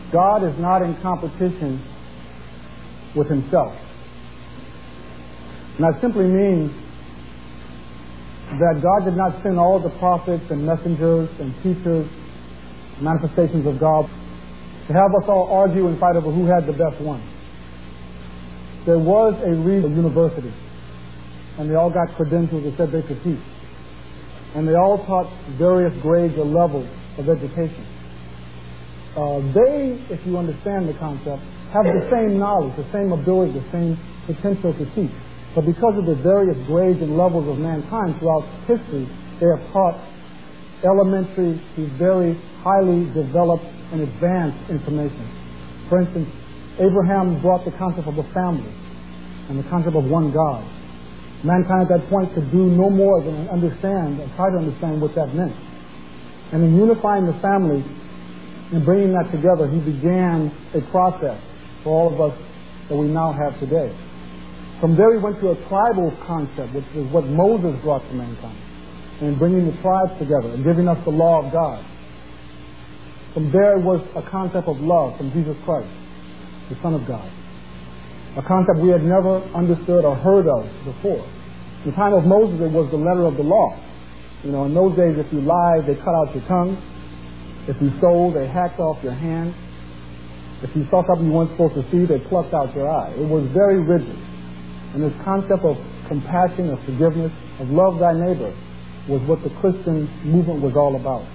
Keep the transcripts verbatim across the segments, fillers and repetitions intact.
God is not in competition with himself. And that simply means that God did not send all the prophets and messengers and teachers, manifestations of God, to have us all argue and fight over who had the best one. There was a real university, and they all got credentials that said they could teach. And they all taught various grades or levels of education. Uh, they, if you understand the concept, have the same knowledge, the same ability, the same potential to teach. But because of the various grades and levels of mankind throughout history, they have taught elementary to very highly developed and advanced information. For instance, Abraham brought the concept of a family and the concept of one God. Mankind at that point could do no more than understand and try to understand what that meant. And in unifying the family and bringing that together, he began a process for all of us that we now have today. From there he went to a tribal concept, which is what Moses brought to mankind, and bringing the tribes together and giving us the law of God. From there was a concept of love from Jesus Christ, the Son of God, a concept we had never understood or heard of before. In the time of Moses, it was the letter of the law. You know, in those days, if you lied, they cut out your tongue. If you stole, they hacked off your hand. If you saw something you weren't supposed to see, they plucked out your eye. It was very rigid. And this concept of compassion, of forgiveness, of love thy neighbor was what the Christian movement was all about.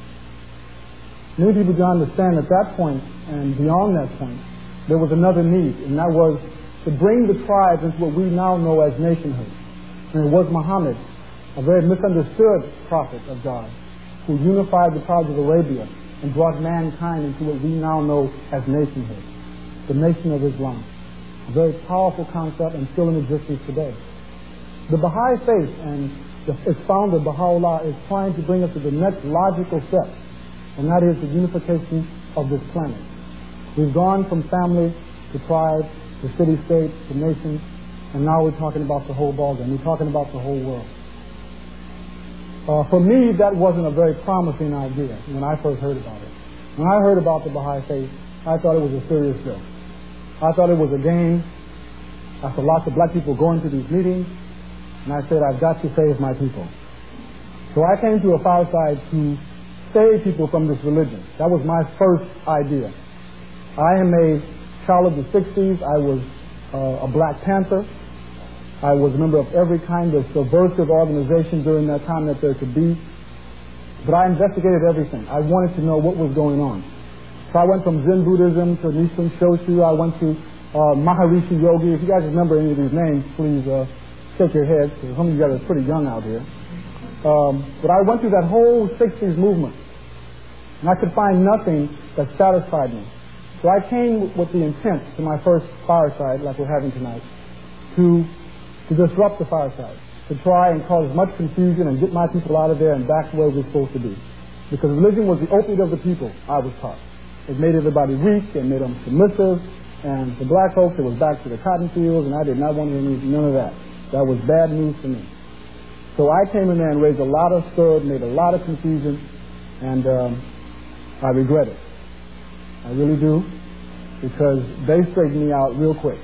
Many people don't understand at that point and beyond that point, there was another need, and that was to bring the tribes into what we now know as nationhood. And it was Muhammad, a very misunderstood prophet of God, who unified the tribes of Arabia and brought mankind into what we now know as nationhood, the Nation of Islam. A very powerful concept and still in existence today. The Baha'i faith and the, its founder, Baha'u'llah, is trying to bring us to the next logical step, and that is the unification of this planet. We've gone from family to tribe to city-state to nation, and now we're talking about the whole ballgame. We're talking about the whole world. Uh, for me, that wasn't a very promising idea when I first heard about it. When I heard about the Baha'i faith, I thought it was a serious joke. I thought it was a game. I saw lots of black people going to these meetings, and I said, I've got to save my people. So I came to a fireside to save people from this religion. That was my first idea. I am a child of the sixties. I was uh, a Black Panther. I was a member of every kind of subversive organization during that time that there could be. But I investigated everything. I wanted to know what was going on. So I went from Zen Buddhism to Nichiren Shoshu. I went to uh, Maharishi Yogi. If you guys remember any of these names, please uh, shake your heads, because some of you guys are pretty young out here. Um, but I went through that whole sixties movement, and I could find nothing that satisfied me. So I came with the intent to my first fireside, like we're having tonight, to to disrupt the fireside, to try and cause as much confusion and get my people out of there and back to where we're supposed to be. Because religion was the opiate of the people, I was taught. It made everybody weak, it made them submissive, and for black folks it was back to the cotton fields, and I did not want to hear none of that. That was bad news for me. So I came in there and raised a lot of stir, made a lot of confusion, and um, I regret it. I really do, because they straightened me out real quick.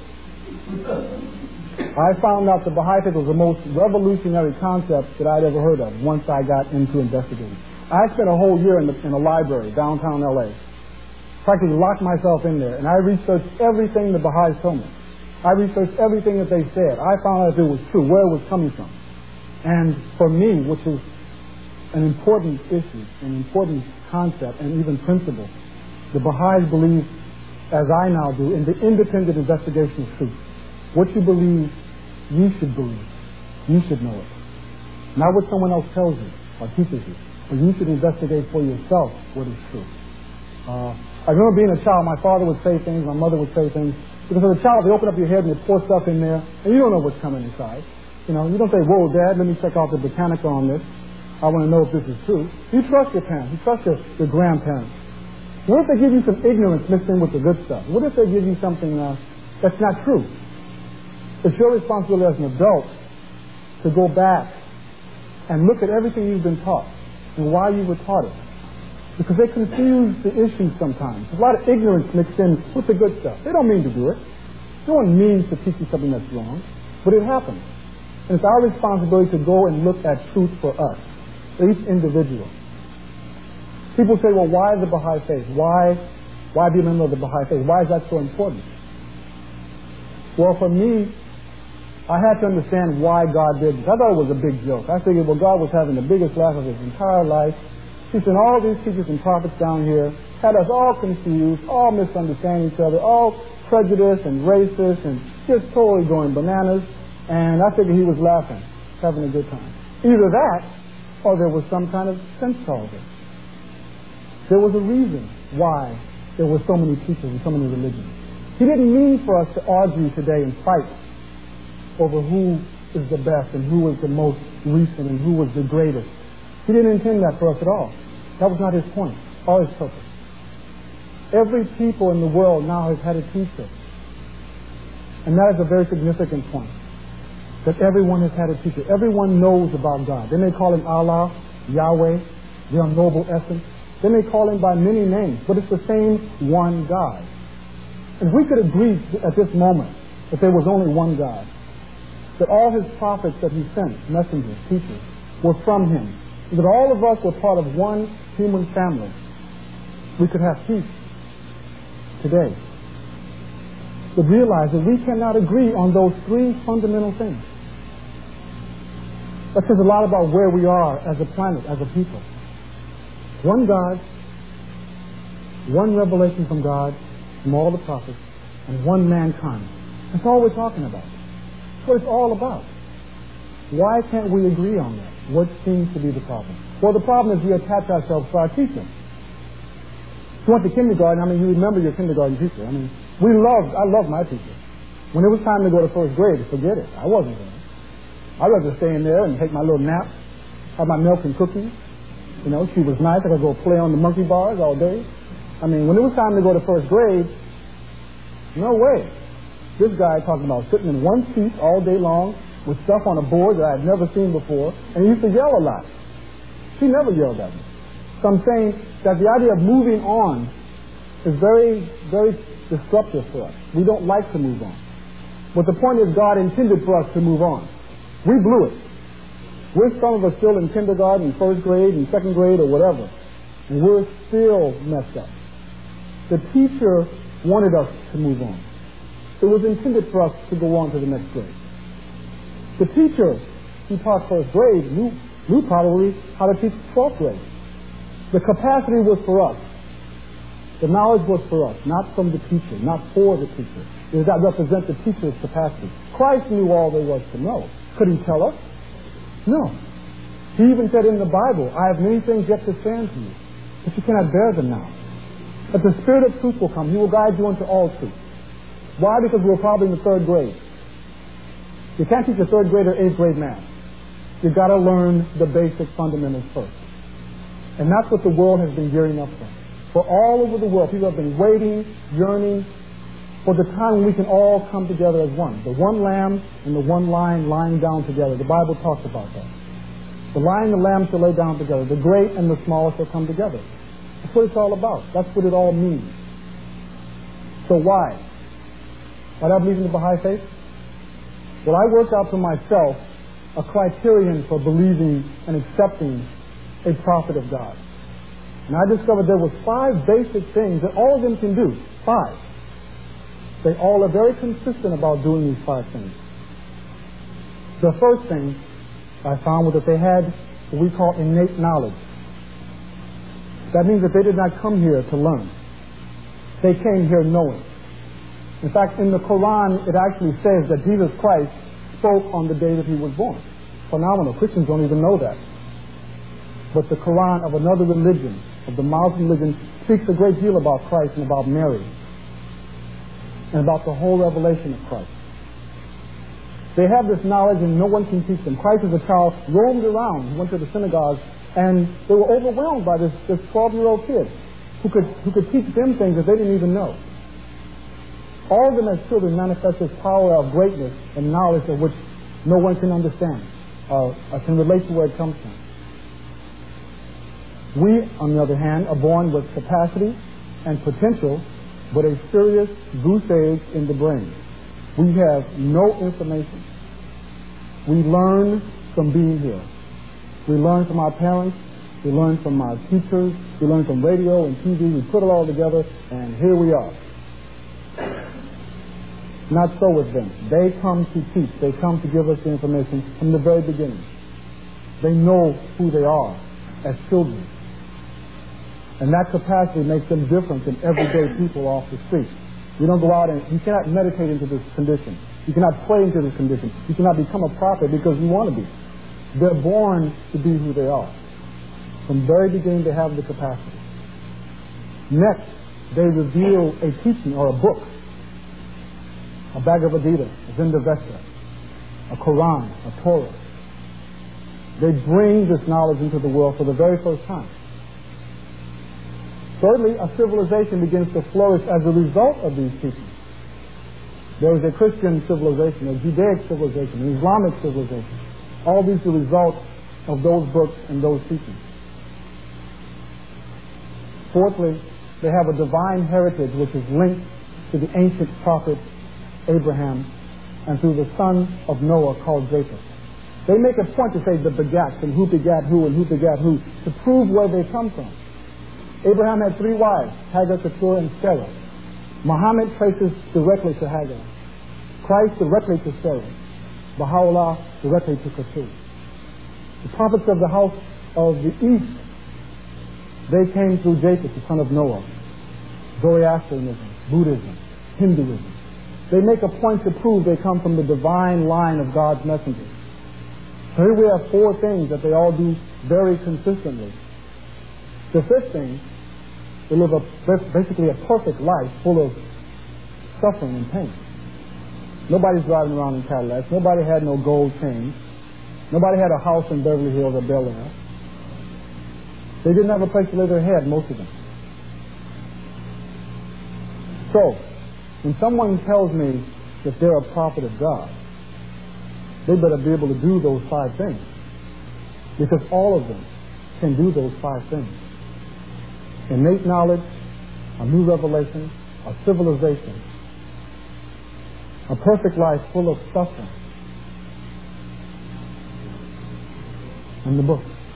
I found out the Baha'i faith was the most revolutionary concept that I'd ever heard of once I got into investigating. I spent a whole year in, the, in a library downtown L A. Practically locked myself in there, and I researched everything the Baha'is told me. I researched everything that they said. I found out if it was true, where it was coming from. And for me, which is an important issue, an important concept, and even principle, the Baha'is believe, as I now do, in the independent investigation of truth. What you believe, you should believe. You should know it. Not what someone else tells you or teaches you. But you should investigate for yourself what is true. Uh, I remember being a child, my father would say things, my mother would say things. Because as a child, they open up your head and they pour stuff in there, and you don't know what's coming inside. You know, you don't say, whoa, Dad, let me check out the Britannica on this. I want to know if this is true. You trust your parents. You trust your, your grandparents. What if they give you some ignorance mixed in with the good stuff? What if they give you something uh, that's not true? It's your responsibility as an adult to go back and look at everything you've been taught and why you were taught it. because they confuse the issues sometimes. There's a lot of ignorance mixed in with the good stuff. They don't mean to do it. No one means to teach you something that's wrong, but it happens. And it's our responsibility to go and look at truth for us, for each individual. People say, well, why the Baha'i faith? Why, why be a member of the Baha'i faith? Why is that so important? Well, for me, I had to understand why God did this. I thought it was a big joke. I figured, well, God was having the biggest laugh of his entire life. He sent all these teachers and prophets down here, had us all confused, all misunderstanding each other, all prejudiced and racist and just totally going bananas. And I figured he was laughing, having a good time. Either that, or there was some kind of sense to all this. There was a reason why there were so many teachers and so many religions. He didn't mean for us to argue today and fight over who is the best and who is the most recent and who was the greatest. He didn't intend that for us at all. That was not his point or his purpose. Every people in the world now has had a teacher. And that is a very significant point. That everyone has had a teacher. Everyone knows about God. They may call him Allah, Yahweh, the unknowable essence. They may call him by many names, but it's the same one God. And if we could agree at this moment that there was only one God, that all his prophets that he sent, messengers, teachers, were from him, that all of us were part of one human family, we could have peace today. But realize that we cannot agree on those three fundamental things. That says a lot about where we are as a planet, as a people. One God, one revelation from God, from all the prophets, and one mankind. That's all we're talking about. That's what it's all about. Why can't we agree on that? What seems to be the problem? Well, the problem is we attach ourselves to our teacher. If you went to kindergarten, I mean, you remember your kindergarten teacher. I mean, we loved, I loved my teacher. When it was time to go to first grade, forget it. I wasn't going. I'd rather stay in there and take my little nap, have my milk and cookies. You know, she was nice. I could go play on the monkey bars all day. I mean, when it was time to go to first grade, no way. This guy talking about sitting in one seat all day long with stuff on a board that I had never seen before, and he used to yell a lot. She never yelled at me. So I'm saying that the idea of moving on is very, very disruptive for us. We don't like to move on. But the point is God intended for us to move on. We blew it. We're some of us still in kindergarten, first grade, and second grade, or whatever. And we're still messed up. The teacher wanted us to move on. It was intended for us to go on to the next grade. The teacher who taught first grade knew, knew probably how to teach twelfth grade. The capacity was for us. The knowledge was for us, not from the teacher, not for the teacher. It does not represent the teacher's capacity. Christ knew all there was to know. Could he tell us? No. He even said in the Bible, I have many things yet to stand to you, but you cannot bear them now. But the Spirit of truth will come. He will guide you into all truth. Why? Because we're probably in the third grade. You can't teach a third grade or eighth grade math. You've got to learn the basic fundamentals first. And that's what the world has been gearing up for. For all over the world, people have been waiting, yearning for the time when we can all come together as one. The one lamb and the one lion lying down together. The Bible talks about that. The lion and the lamb shall lay down together. The great and the small shall come together. That's what it's all about. That's what it all means. So why? Why do I believe in the Baha'i faith? Well, I worked out for myself a criterion for believing and accepting a prophet of God. And I discovered there was five basic things that all of them can do. Five. They all are very consistent about doing these five things. The first thing I found was that they had what we call innate knowledge. That means that they did not come here to learn. They came here knowing. In fact, in the Quran, it actually says that Jesus Christ spoke on the day that he was born. Phenomenal. Christians don't even know that. But the Quran of another religion, of the Muslim religion, speaks a great deal about Christ and about Mary and about the whole revelation of Christ. They have this knowledge and no one can teach them. Christ as a child roamed around. He went to the synagogue and they were overwhelmed by this this twelve-year-old kid who could who could teach them things that they didn't even know. All of them as children manifest this power of greatness and knowledge of which no one can understand or, or can relate to where it comes from. We, on the other hand, are born with capacity and potential, but a serious goose egg in the brain. We have no information. We learn from being here. We learn from our parents. We learn from our teachers. We learn from radio and T V. We put it all together, and here we are. Not so with them. They come to teach. They come to give us the information from the very beginning. They know who they are as children. And that capacity makes them different than everyday people off the street. You don't go out and you cannot meditate into this condition. You cannot pray into this condition. You cannot become a prophet because you want to be. They're born to be who they are. From the very beginning, they have the capacity. Next, they reveal a teaching or a book, a Bhagavad Gita, a Zendavesta, a Quran, a Torah. They bring this knowledge into the world for the very first time. Thirdly, a civilization begins to flourish as a result of these teachings. There is a Christian civilization, a Judaic civilization, an Islamic civilization. All these are the result of those books and those teachings. Fourthly, they have a divine heritage which is linked to the ancient prophet Abraham and through the son of Noah called Japheth. They make a point to say the begats and who begat who and who begat who to prove where they come from. Abraham had three wives, Hagar, Keturah, and Sarah. Muhammad traces directly to Hagar. Christ directly to Sarah. Baha'u'llah directly to Keturah. The prophets of the house of the East, they came through Japheth, the son of Noah. Zoroastrianism, Buddhism, Hinduism. They make a point to prove they come from the divine line of God's messengers. So here we have four things that they all do very consistently. The fifth thing, they live a, basically a perfect life full of suffering and pain. Nobody's driving around in Cadillacs. Nobody had no gold chains. Nobody had a house in Beverly Hills or Bel Air. They didn't have a place to lay their head, most of them. So, when someone tells me that they're a prophet of God, they better be able to do those five things. Because all of them can do those five things. Innate knowledge, a new revelation, a civilization, a perfect life full of suffering, and the book.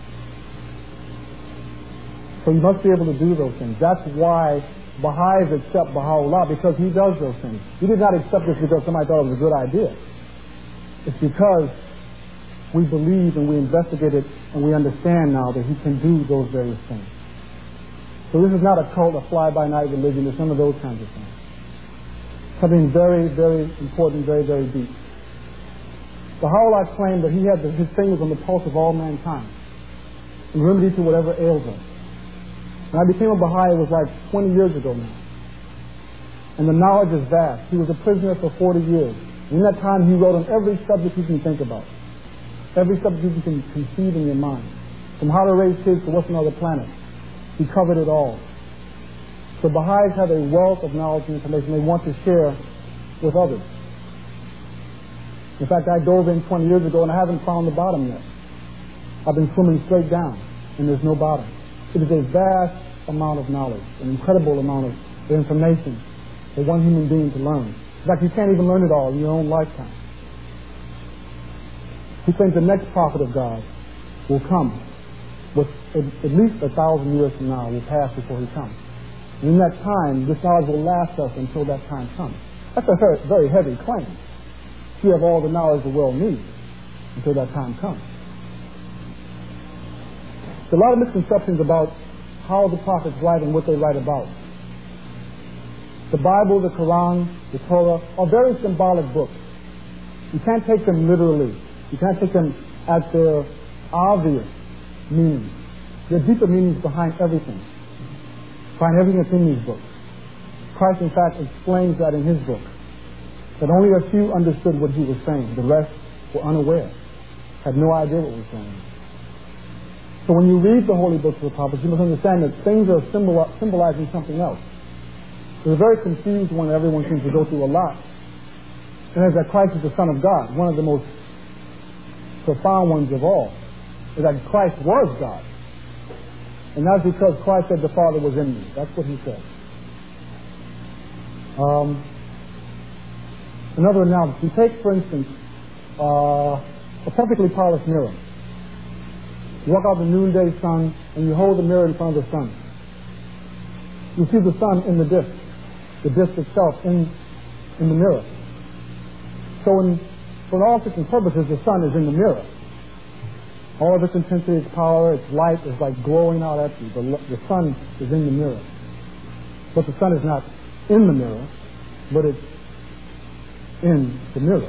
So you must be able to do those things. That's why Baha'is accept Baha'u'llah, because he does those things. He did not accept this because somebody thought it was a good idea. It's because we believe and we investigate it and we understand now that he can do those various things. So this is not a cult, a fly-by-night religion. It's none of those kinds of things. Something very, very important, very, very deep. Baha'u'llah claimed that he had the, his fingers on the pulse of all mankind and remedy to whatever ails us. When I became a Baha'i, it was like twenty years ago now. And the knowledge is vast. He was a prisoner for forty years. In that time, he wrote on every subject you can think about. Every subject you can conceive in your mind. From how to raise kids to what's on other planets. He covered it all. So Baha'is have a wealth of knowledge and information they want to share with others. In fact, I dove in twenty years ago and I haven't found the bottom yet. I've been swimming straight down and there's no bottom. It is a vast amount of knowledge, an incredible amount of information for one human being to learn. In fact, you can't even learn it all in your own lifetime. He claims the next prophet of God will come with at, at least a thousand years from now, will pass before he comes. And in that time, this knowledge will last us until that time comes. That's a very, very heavy claim. You have all the knowledge the world needs until that time comes. There's a lot of misconceptions about how the prophets write and what they write about. The Bible, the Quran, the Torah are very symbolic books. You can't take them literally. You can't take them at their obvious meaning. There are deeper meanings behind everything. Behind everything that's in these books. Christ, in fact, explains that in his book. That only a few understood what he was saying. The rest were unaware. Had no idea what he was saying. So when you read the holy books of the prophets, you must understand that things are symbol- symbolizing something else. There's a very confused one that everyone seems to go through a lot. And that is that Christ is the Son of God. One of the most profound ones of all is that Christ was God. And that's because Christ said the Father was in me. That's what he said. Um, another analogy. Take, for instance, uh, a perfectly polished mirror. You walk out the noonday sun and you hold the mirror in front of the sun. You see the sun in the disk, the disk itself in, in the mirror. So in, for all intents and purposes, the sun is in the mirror. All of its intensity, its power, its light is like glowing out at you. The, the sun is in the mirror. But the sun is not in the mirror, but it's in the mirror.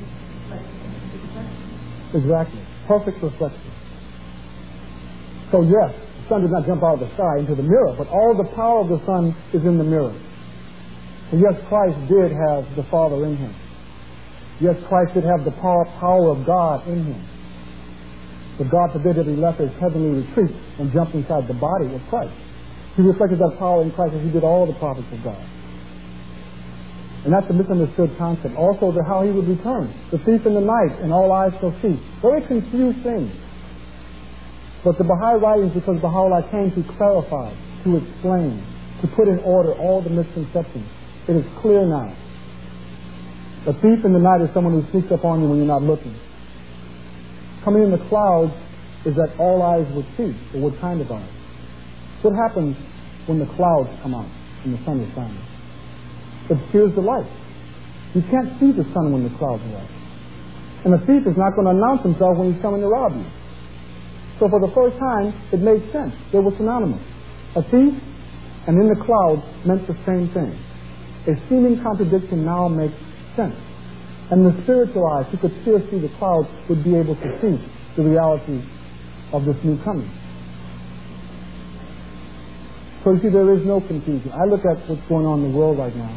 Exactly. Perfect reflection. So yes, the sun did not jump out of the sky into the mirror, but all the power of the sun is in the mirror. And yes, Christ did have the Father in him. Yes, Christ did have the power, power of God in him. But God forbid that he left his heavenly retreat and jumped inside the body of Christ. He reflected that power in Christ as he did all the prophets of God. And that's a misunderstood concept. Also, the how he would return. The thief in the night, and all eyes shall see. Very confused things. But the Baha'i writings, because Baha'u'llah came to clarify, to explain, to put in order all the misconceptions. It is clear now. A thief in the night is someone who sneaks up on you when you're not looking. Coming in the clouds is that all eyes would see. But what kind of eyes? What happens when the clouds come out and the sun is shining? It obscures the light. You can't see the sun when the clouds are out. And a thief is not going to announce himself when he's coming to rob you. So for the first time, it made sense. They were synonymous. A thief and in the clouds meant the same thing. A seeming contradiction now makes sense. And the spiritual eyes, who could pierce through the clouds, would be able to see the reality of this new coming. So you see, there is no confusion. I look at what's going on in the world right now,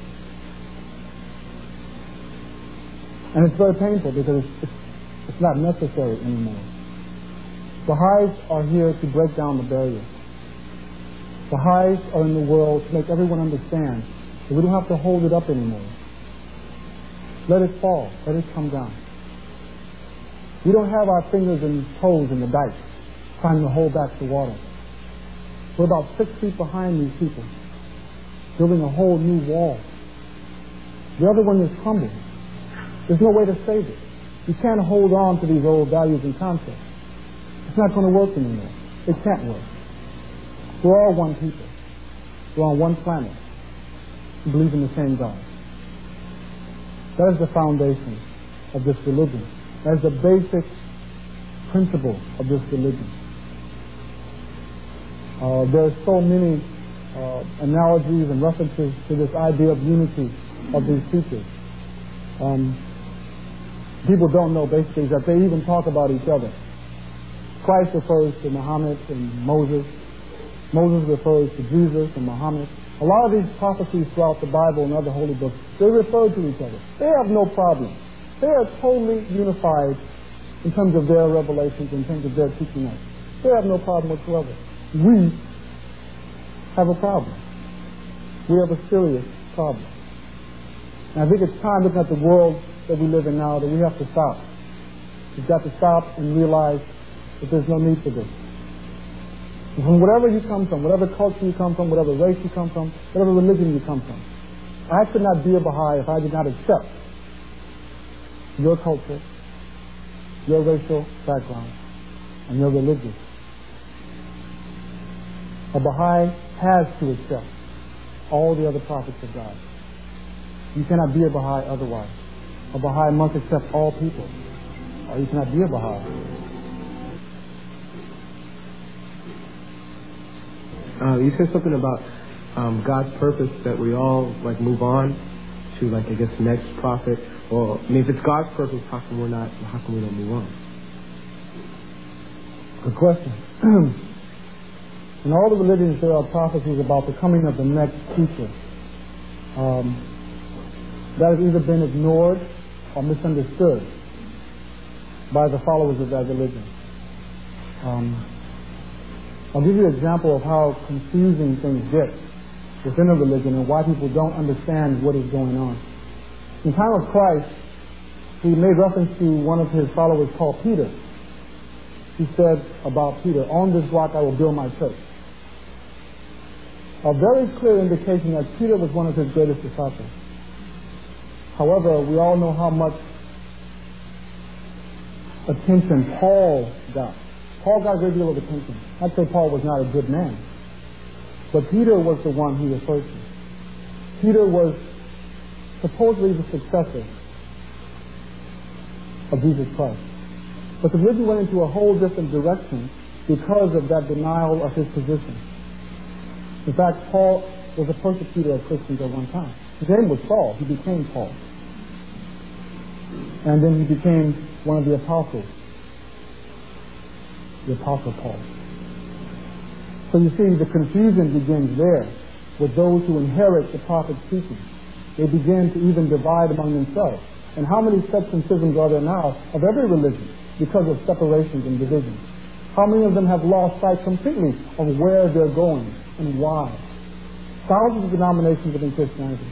and it's very painful because it's, it's not necessary anymore. Baha'is are here to break down the barriers. Baha'is are in the world to make everyone understand that we don't have to hold it up anymore. Let it fall. Let it come down. We don't have our fingers and toes in the dike trying to hold back the water. We're about six feet behind these people, building a whole new wall. The other one is crumbling. There's no way to save it. You can't hold on to these old values and concepts. It's not going to work anymore. It can't work. We're all one people. We're on one planet. We believe in the same God. That is the foundation of this religion. That is the basic principle of this religion. Uh, there are so many uh, analogies and references to this idea of unity of these teachers. Um, people don't know basically that they even talk about each other. Christ refers to Muhammad and Moses. Moses refers to Jesus and Muhammad. A lot of these prophecies throughout the Bible and other holy books, they refer to each other. They have no problem. They are totally unified in terms of their revelations, in terms of their teaching us. They have no problem whatsoever. We have a problem. We have a serious problem. And I think it's time, looking at the world that we live in now, that we have to stop. We've got to stop and realize that there's no need for this. From whatever you come from, whatever culture you come from, whatever race you come from, whatever religion you come from, I could not be a Baha'i if I did not accept your culture, your racial background, and your religion. A Baha'i has to accept all the other prophets of God. You cannot be a Baha'i otherwise. A Baha'i must accept all people, or you cannot be a Baha'i. Uh, you said something about um, God's purpose, that we all like move on to, like, I guess, next prophet. Well, I mean, if it's God's purpose, how come we're not? How come we don't move on? Good question. In all the religions, there are prophecies about the coming of the next teacher. Um, that has either been ignored or misunderstood by the followers of that religion. Um, I'll give you an example of how confusing things get within a religion and why people don't understand what is going on. In the time of Christ, he made reference to one of his followers called Peter. he said about Peter, on this rock I will build my church. A very clear indication that Peter was one of his greatest disciples. However, we all know how much attention Paul got. Paul got a great deal of attention. I'd say Paul was not a good man. But Peter was the one he referred to. Peter was supposedly the successor of Jesus Christ. But the religion went into a whole different direction because of that denial of his position. In fact, Paul was a persecutor of Christians at one time. His name was Saul. He became Paul. And then he became one of the apostles, the Apostle Paul. So you see, the confusion begins there with those who inherit the prophet's teaching. They begin to even divide among themselves. And how many sects and schisms are there now of every religion because of separations and divisions? How many of them have lost sight completely of where they're going and why? Thousands of denominations within Christianity.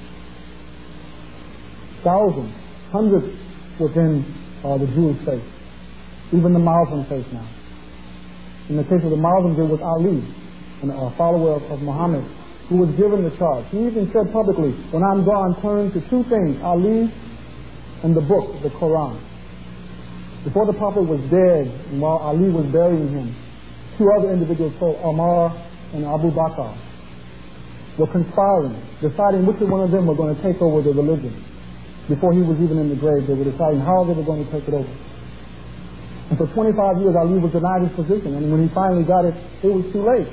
Thousands, hundreds within uh, the Jewish faith. Even the Muslim faith now. In the case of the Muslims, it was Ali, a follower of, of Muhammad, who was given the charge. He even said publicly, when I'm gone, turn to two things, Ali and the book, the Quran. Before the Prophet was dead, and while Ali was burying him, two other individuals called Omar and Abu Bakr were conspiring, deciding which one of them were going to take over the religion. Before he was even in the grave, they were deciding how they were going to take it over. And for twenty-five years, Ali was denied his position, and when he finally got it, it was too late.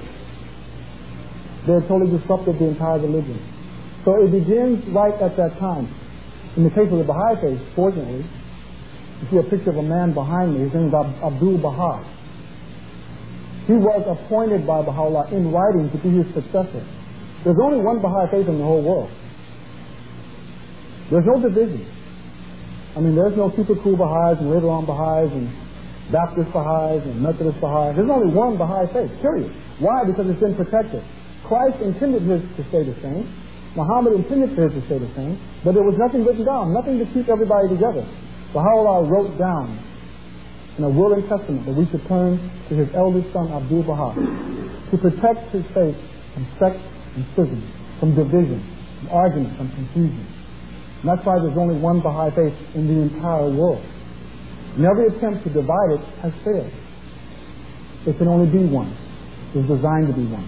They had totally disrupted the entire religion. So it begins right at that time. In the case of the Baha'i faith, fortunately, you see a picture of a man behind me. His name is Abdul Baha. He was appointed by Baha'u'llah in writing to be his successor. There's only one Baha'i faith in the whole world. There's no division. I mean, there's no super cool Baha'is and later on Baha'is and Baptist Baha'is and Methodist Baha'is. There's only one Baha'i faith, period. Why? Because it's been protected. Christ intended his to stay the same. Muhammad intended for his to stay the same. But there was nothing written down, nothing to keep everybody together. Baha'u'llah wrote down in a will and testament that we should turn to his eldest son, Abdul Baha, to protect his faith from sects and schisms, from division, from argument, from confusion. And that's why there's only one Baha'i faith in the entire world. And every attempt to divide it has failed. It can only be one. It was designed to be one.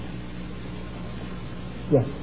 Yes.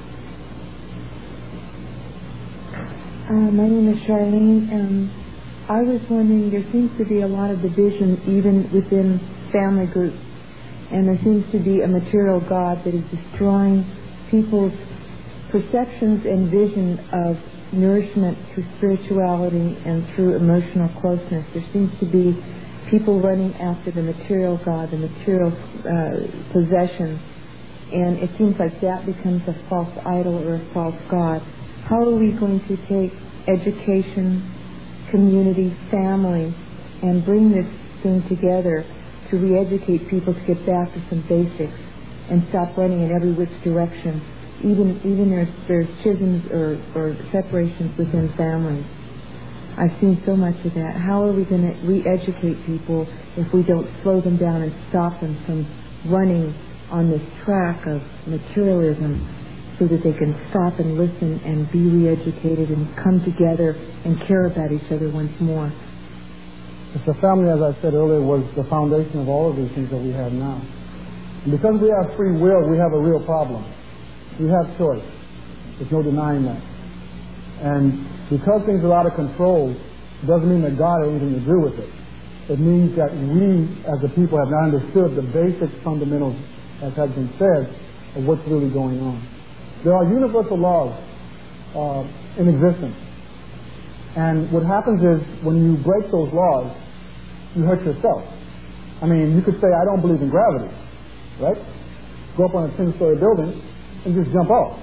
Uh, my name is Charlene, and I was wondering, there seems to be a lot of division even within family groups, and there seems to be a material God that is destroying people's perceptions and vision of nourishment through spirituality and through emotional closeness. There seems to be people running after the material God, the material uh, possession, and it seems like that becomes a false idol or a false God. How are we going to take education, community, family, and bring this thing together to re-educate people to get back to some basics and stop running in every which direction? Even even there's there's schisms or, or separations within families. I've seen so much of that. How are we going to re-educate people if we don't slow them down and stop them from running on this track of materialism, so that they can stop and listen and be re-educated and come together and care about each other once more? The family, as I said earlier, was the foundation of all of these things that we have now. And because we have free will, we have a real problem. We have choice. There's no denying that. And because things are out of control, it doesn't mean that God has anything to do with it. It means that we, as a people, have not understood the basic fundamentals, as has been said, of what's really going on. There are universal laws uh, in existence. And what happens is, when you break those laws, you hurt yourself. I mean, you could say, I don't believe in gravity, right? Go up on a ten-story building and just jump off.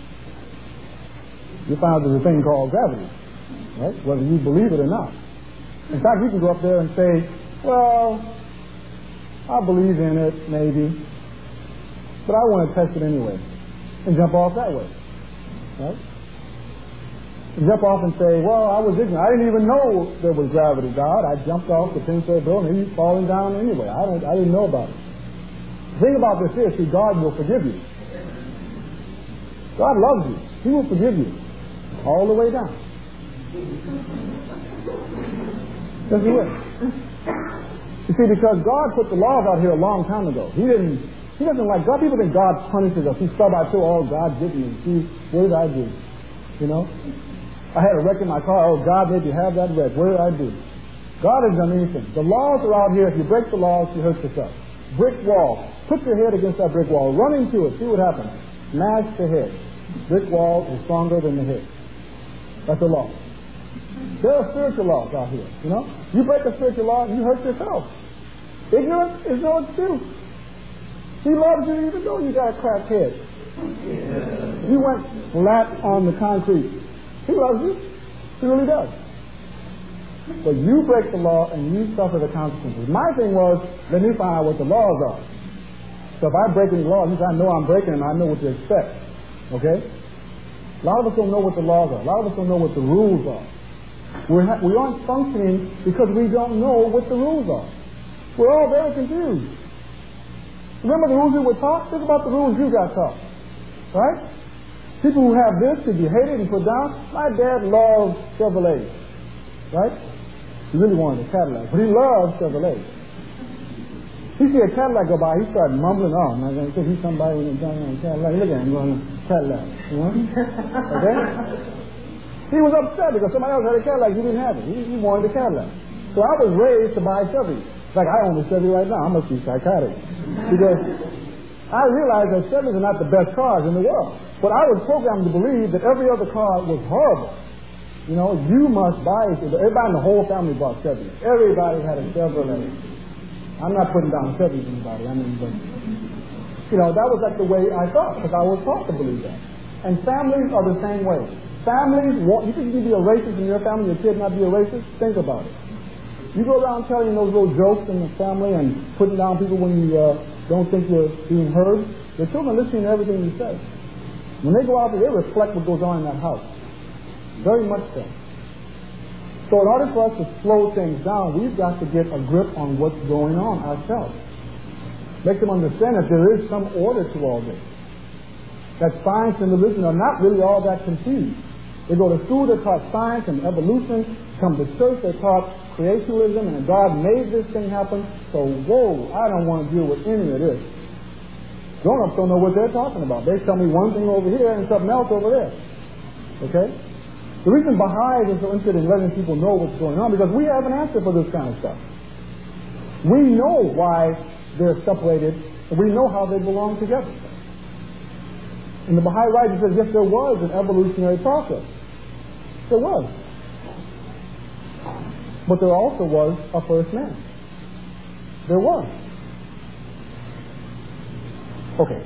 You find out there's a thing called gravity, right? Whether you believe it or not. In fact, you can go up there and say, well, I believe in it, maybe, but I want to test it anyway, and jump off that way, right? jump off and say, well, I was ignorant. I didn't even know there was gravity, God. I jumped off the ten-story building and he's falling down anyway. I, don't, I didn't know about it. The thing about this is, see, God will forgive you. God loves you. He will forgive you all the way down. Yes, He will. You see, because God put the laws out here a long time ago. He didn't, He doesn't like, God, people think God punishes us. He start by saying, oh, God did me. See, what did I do? You know? I had a wreck in my car. Oh, God made you have that wreck. What did I do? God hasn't done anything. The laws are out here. If you break the laws, you hurt yourself. Brick wall. Put your head against that brick wall. Run into it. See what happens. Smash the head. Brick wall is stronger than the head. That's the law. There are spiritual laws out here. You know? You break a spiritual law, you hurt yourself. Ignorance is no excuse. He loves you even though you got a cracked head. You went flat on the concrete. He loves you. He really does. But you break the law and you suffer the consequences. My thing was, let me find out what the laws are. So if I break any laws, I know I'm breaking them, I know what to expect. Okay? A lot of us don't know what the laws are. A lot of us don't know what the rules are. We're ha- we aren't functioning because we don't know what the rules are. We're all very confused. Remember the rules you were taught? Think about the rules you got taught. Right? People who have this to be hated and put down. My dad loved Chevrolet. Right? He really wanted a Cadillac, but he loved Chevrolet. He see a Cadillac go by, he started mumbling, oh, I'm not going to think he's somebody with a Cadillac. Look at him going, Cadillac. You know? Okay? He was upset because somebody else had a Cadillac, he didn't have it. He, he wanted a Cadillac. So I was raised to buy Chevy. Like, I own a Chevy right now. I must be psychotic. Because I realized that Chevys are not the best cars in the world. But I was programmed to believe that every other car was horrible. You know, you must buy it. Everybody in the whole family bought Chevy. Everybody had a Chevrolet. I'm not putting down Chevys anybody. I mean, but, you know, that was like the way I thought, because I was taught to believe that. And families are the same way. Families want, you think you can be a racist in your family, your kid not be a racist? Think about it. You go around telling those little jokes in the family and putting down people when you uh, don't think you're being heard. Your children are listening to everything you say. When they go out there, they reflect what goes on in that house. Very much so. So in order for us to slow things down, we've got to get a grip on what's going on ourselves. Make them understand that there is some order to all this. That science and religion are not really all that confused. They go to school, they're taught science and evolution. Come to church, they're taught creationism and God made this thing happen. So, whoa, I don't want to deal with any of this. Grown-ups don't know what they're talking about. They tell me one thing over here and something else over there. Okay? The reason Baha'i is so interested in letting people know what's going on because we have an answer for this kind of stuff. We know why they're separated, and we know how they belong together. And the Baha'i writer says, yes, there was an evolutionary process. There was. But there also was a first man. There was. Okay.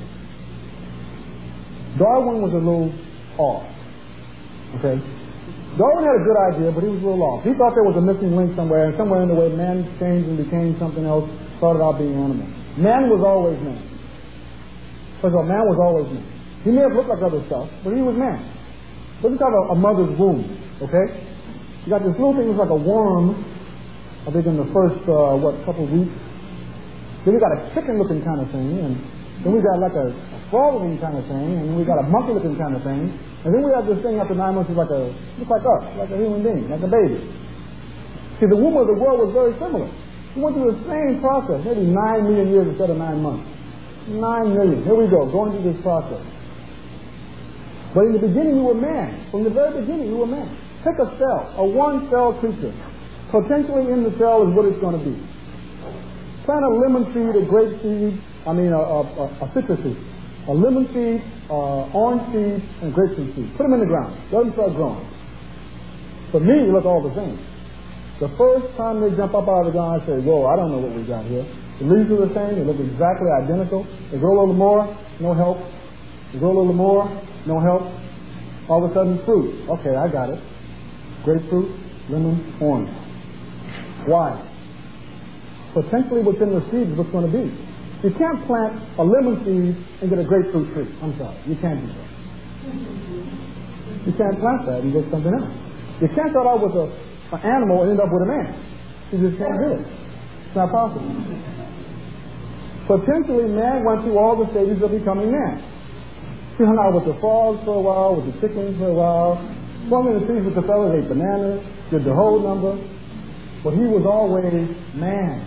Darwin was a little off. Okay? Darwin had a good idea, but he was a little off. He thought there was a missing link somewhere, and somewhere in the way man changed and became something else, started out being animal. Man was always man. First of all, man was always man. He may have looked like other stuff, but he was man. Look at a, a mother's womb, okay? You got this little thing that's like a worm, I think in the first, uh, what, couple of weeks. Then we got a chicken-looking kind of thing, and then we got like a, a frog-looking kind of thing, and then we got a monkey-looking kind of thing, and then we have this thing after nine months is like a, looks like us, like a human being, like a baby. See, the womb of the world was very similar. We went through the same process, maybe nine million years instead of nine months. Nine million. Here we go, going through this process. But in the beginning, you were man. From the very beginning, you were man. Take a cell, a one-cell creature. Potentially in the cell is what it's going to be. Plant a lemon seed, a grape seed, I mean a, a, a, a citrus seed. A lemon seed, uh, orange seed, and grapefruit seed. Put them in the ground. Let them start growing. For me, they look all the same. The first time they jump up out of the ground, I say, whoa, I don't know what we got here. The leaves are the same. They look exactly identical. They grow a little more, no help. They grow a little more, no help. All of a sudden, fruit. Okay, I got it. Grapefruit, lemon, orange. Why? Potentially what's in the seed is what's going to be. You can't plant a lemon seed and get a grapefruit tree. I'm sorry. You can't do that. You can't plant that and get something else. You can't start out with a, an animal and end up with a man. You just can't do it. It's not possible. Potentially, man went through all the stages of becoming man. He hung out with the frogs for a while, with the chickens for a while, swung in the trees with the fellas, ate bananas, did the whole number. But he was always man.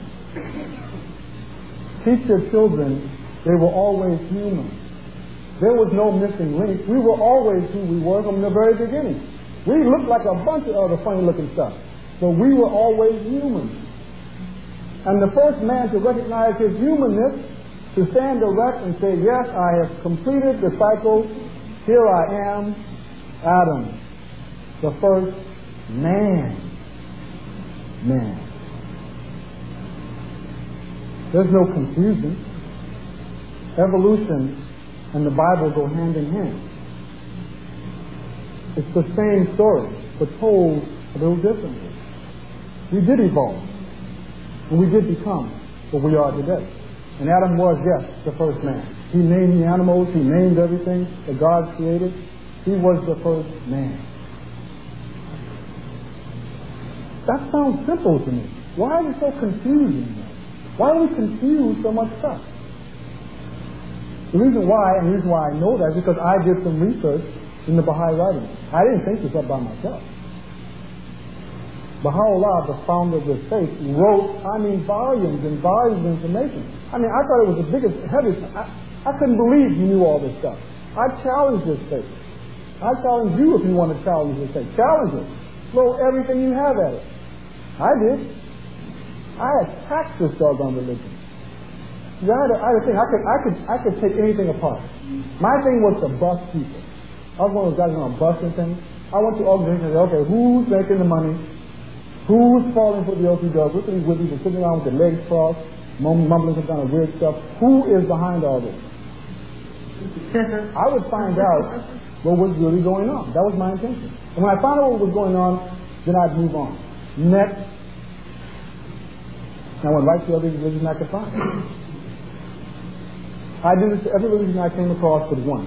Teach your children they were always human. There was no missing link. We were always who we were from the very beginning. We looked like a bunch of other funny-looking stuff, but we were always human. And the first man to recognize his humanness, to stand erect and say, yes, I have completed the cycle. Here I am, Adam, the first man. Man. There's no confusion. Evolution and the Bible go hand in hand. It's the same story, but told a little differently. We did evolve, and we did become what we are today. And Adam was, yes, the first man. He named the animals, he named everything that God created. He was the first man. That sounds simple to me. Why is it so confusing? Why do we confuse so much stuff? The reason why, and the reason why I know that is because I did some research in the Baha'i writings. I didn't think this up by myself. Baha'u'llah, the founder of this faith, wrote, I mean, volumes and volumes of information. I mean, I thought it was the biggest, heaviest. I, I couldn't believe he knew all this stuff. I challenged this faith. I challenge you if you want to challenge this faith. Challenge it. Throw everything you have at it. I did. I attacked this doggone religion. I had, a, I had a thing. I could, I could, I could take anything apart. My thing was to bust people. I was one of those guys on busting things. I went to organizations and said, okay, who's making the money? Who's falling for the O P W? Look at these witnesses sitting around with their legs crossed, mumbling some kind of weird stuff. Who is behind all this? I would find out what was really going on. That was my intention. And when I found out what was going on, then I'd move on. Next. I went right to every religion I could find. I did this to every religion I came across but one.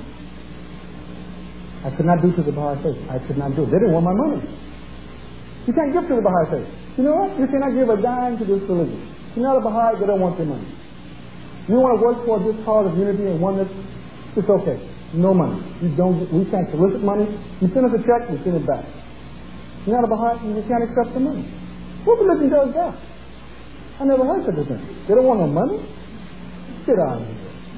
I could not do to the Baha'i faith. I could not do it. They didn't want my money. You can't give to the Baha'i faith. You know what? You cannot give a dime to this religion. You're not a Baha'i, they don't want your money. You want to work toward this cause of unity and oneness, it's okay. No money. You don't. We can't solicit money. You send us a check, we send it back. You're not a Baha'i, you can't accept the money. What religion does that? I never heard such a thing. They don't want no money? Get out of here.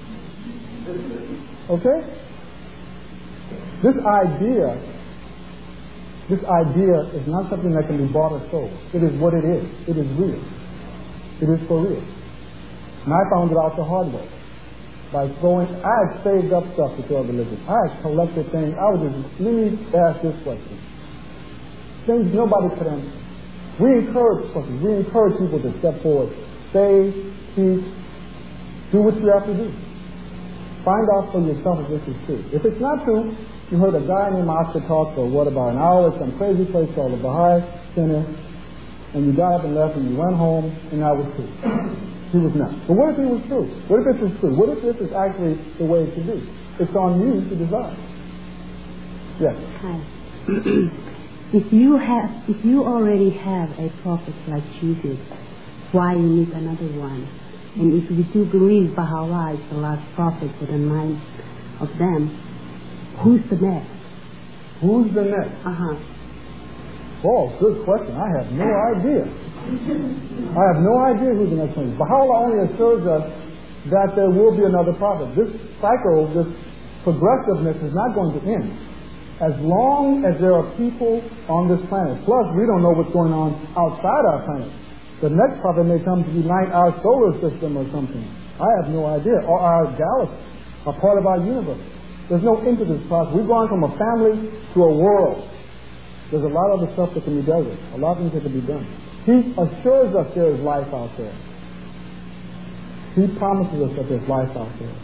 Okay? This idea, this idea is not something that can be bought or sold. It is what it is. It is real. It is for real. And I found it out the hard way. By throwing, I had saved up stuff to throw religion. I had collected things. I was just, let me ask this question. Things nobody could answer. We encourage questions. We encourage people to step forward. Say, speak, do what you have to do. Find out for yourself if this is true. If it's not true, you heard a guy named Oscar talk for what, about an hour at some crazy place called the Baha'i Center, and you got up and left and you went home, and that was true. He was not. But what if it was true? What if this is true? What if this is actually the way it should be? It's on you to decide. Yes. Hi. If you have, if you already have a prophet like Jesus, why you need another one? And if you do believe Baha'u'llah is the last prophet for the nine of them, who's the next? Who's the next? Uh-huh. Oh, good question. I have no idea. I have no idea who the next one is. Baha'u'llah only assures us that there will be another prophet. This cycle, this progressiveness is not going to end. As long as there are people on this planet. Plus, we don't know what's going on outside our planet. The next prophet may come to unite our solar system or something. I have no idea. Or our galaxy, a part of our universe. There's no end to this process. We've gone from a family to a world. There's a lot of other stuff that can be dealt with. A lot of things that can be done. He assures us there is life out there. He promises us that there's life out there.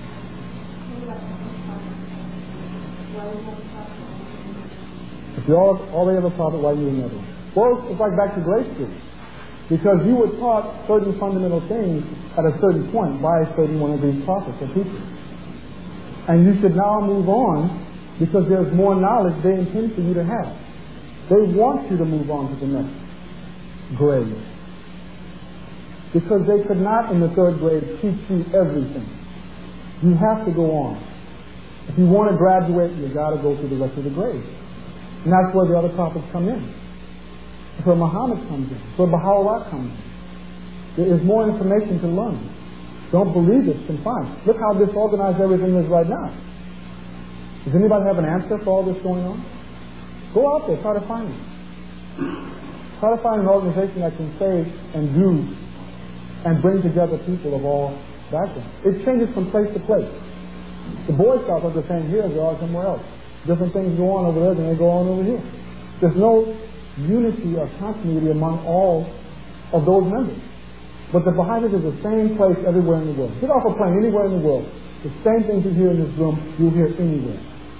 If you all, already have a prophet, why do you need another one? Well, it's like back to grade school. Because you were taught certain fundamental things at a certain point by certain one of these prophets or teachers. And you should now move on because there's more knowledge they intend for you to have. They want you to move on to the next grade, because they could not in the third grade teach you everything. You have to go on. If you want to graduate, you got to go through the rest of the grades. And that's where the other prophets come in. That's where Muhammad comes in. That's where Baha'u'llah comes in. There is more information to learn. Don't believe it, then fine. Look how disorganized everything is right now. Does anybody have an answer for all this going on? Go out there, try to find it. Try to find an organization that can say and do and bring together people of all backgrounds. It changes from place to place. The Boy Scouts are the same here as they are somewhere else. Different things go on over there than they go on over here. There's no unity or continuity among all of those members. But the Baha'i is the same place everywhere in the world. Get off a plane anywhere in the world. The same things you hear in this room, you'll hear anywhere.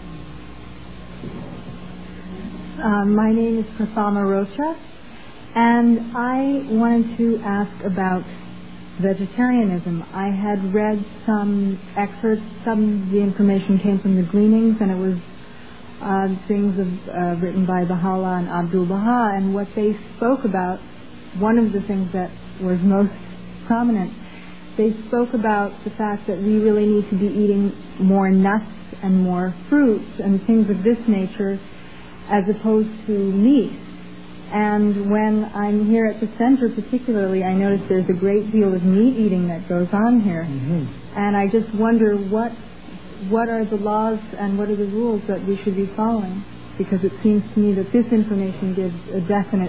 Um, my name is Prathama Rocha, and I wanted to ask about vegetarianism. I had read some excerpts, some of the information came from the Gleanings, and it was uh, things of, uh, written by Baha'u'llah and Abdul Baha, and what they spoke about, one of the things that was most prominent, they spoke about the fact that we really need to be eating more nuts and more fruits and things of this nature as opposed to meat. And when I'm here at the center particularly, I notice there's a great deal of meat eating that goes on here. Mm-hmm. And I just wonder what what are the laws and what are the rules that we should be following? Because it seems to me that this information gives a definite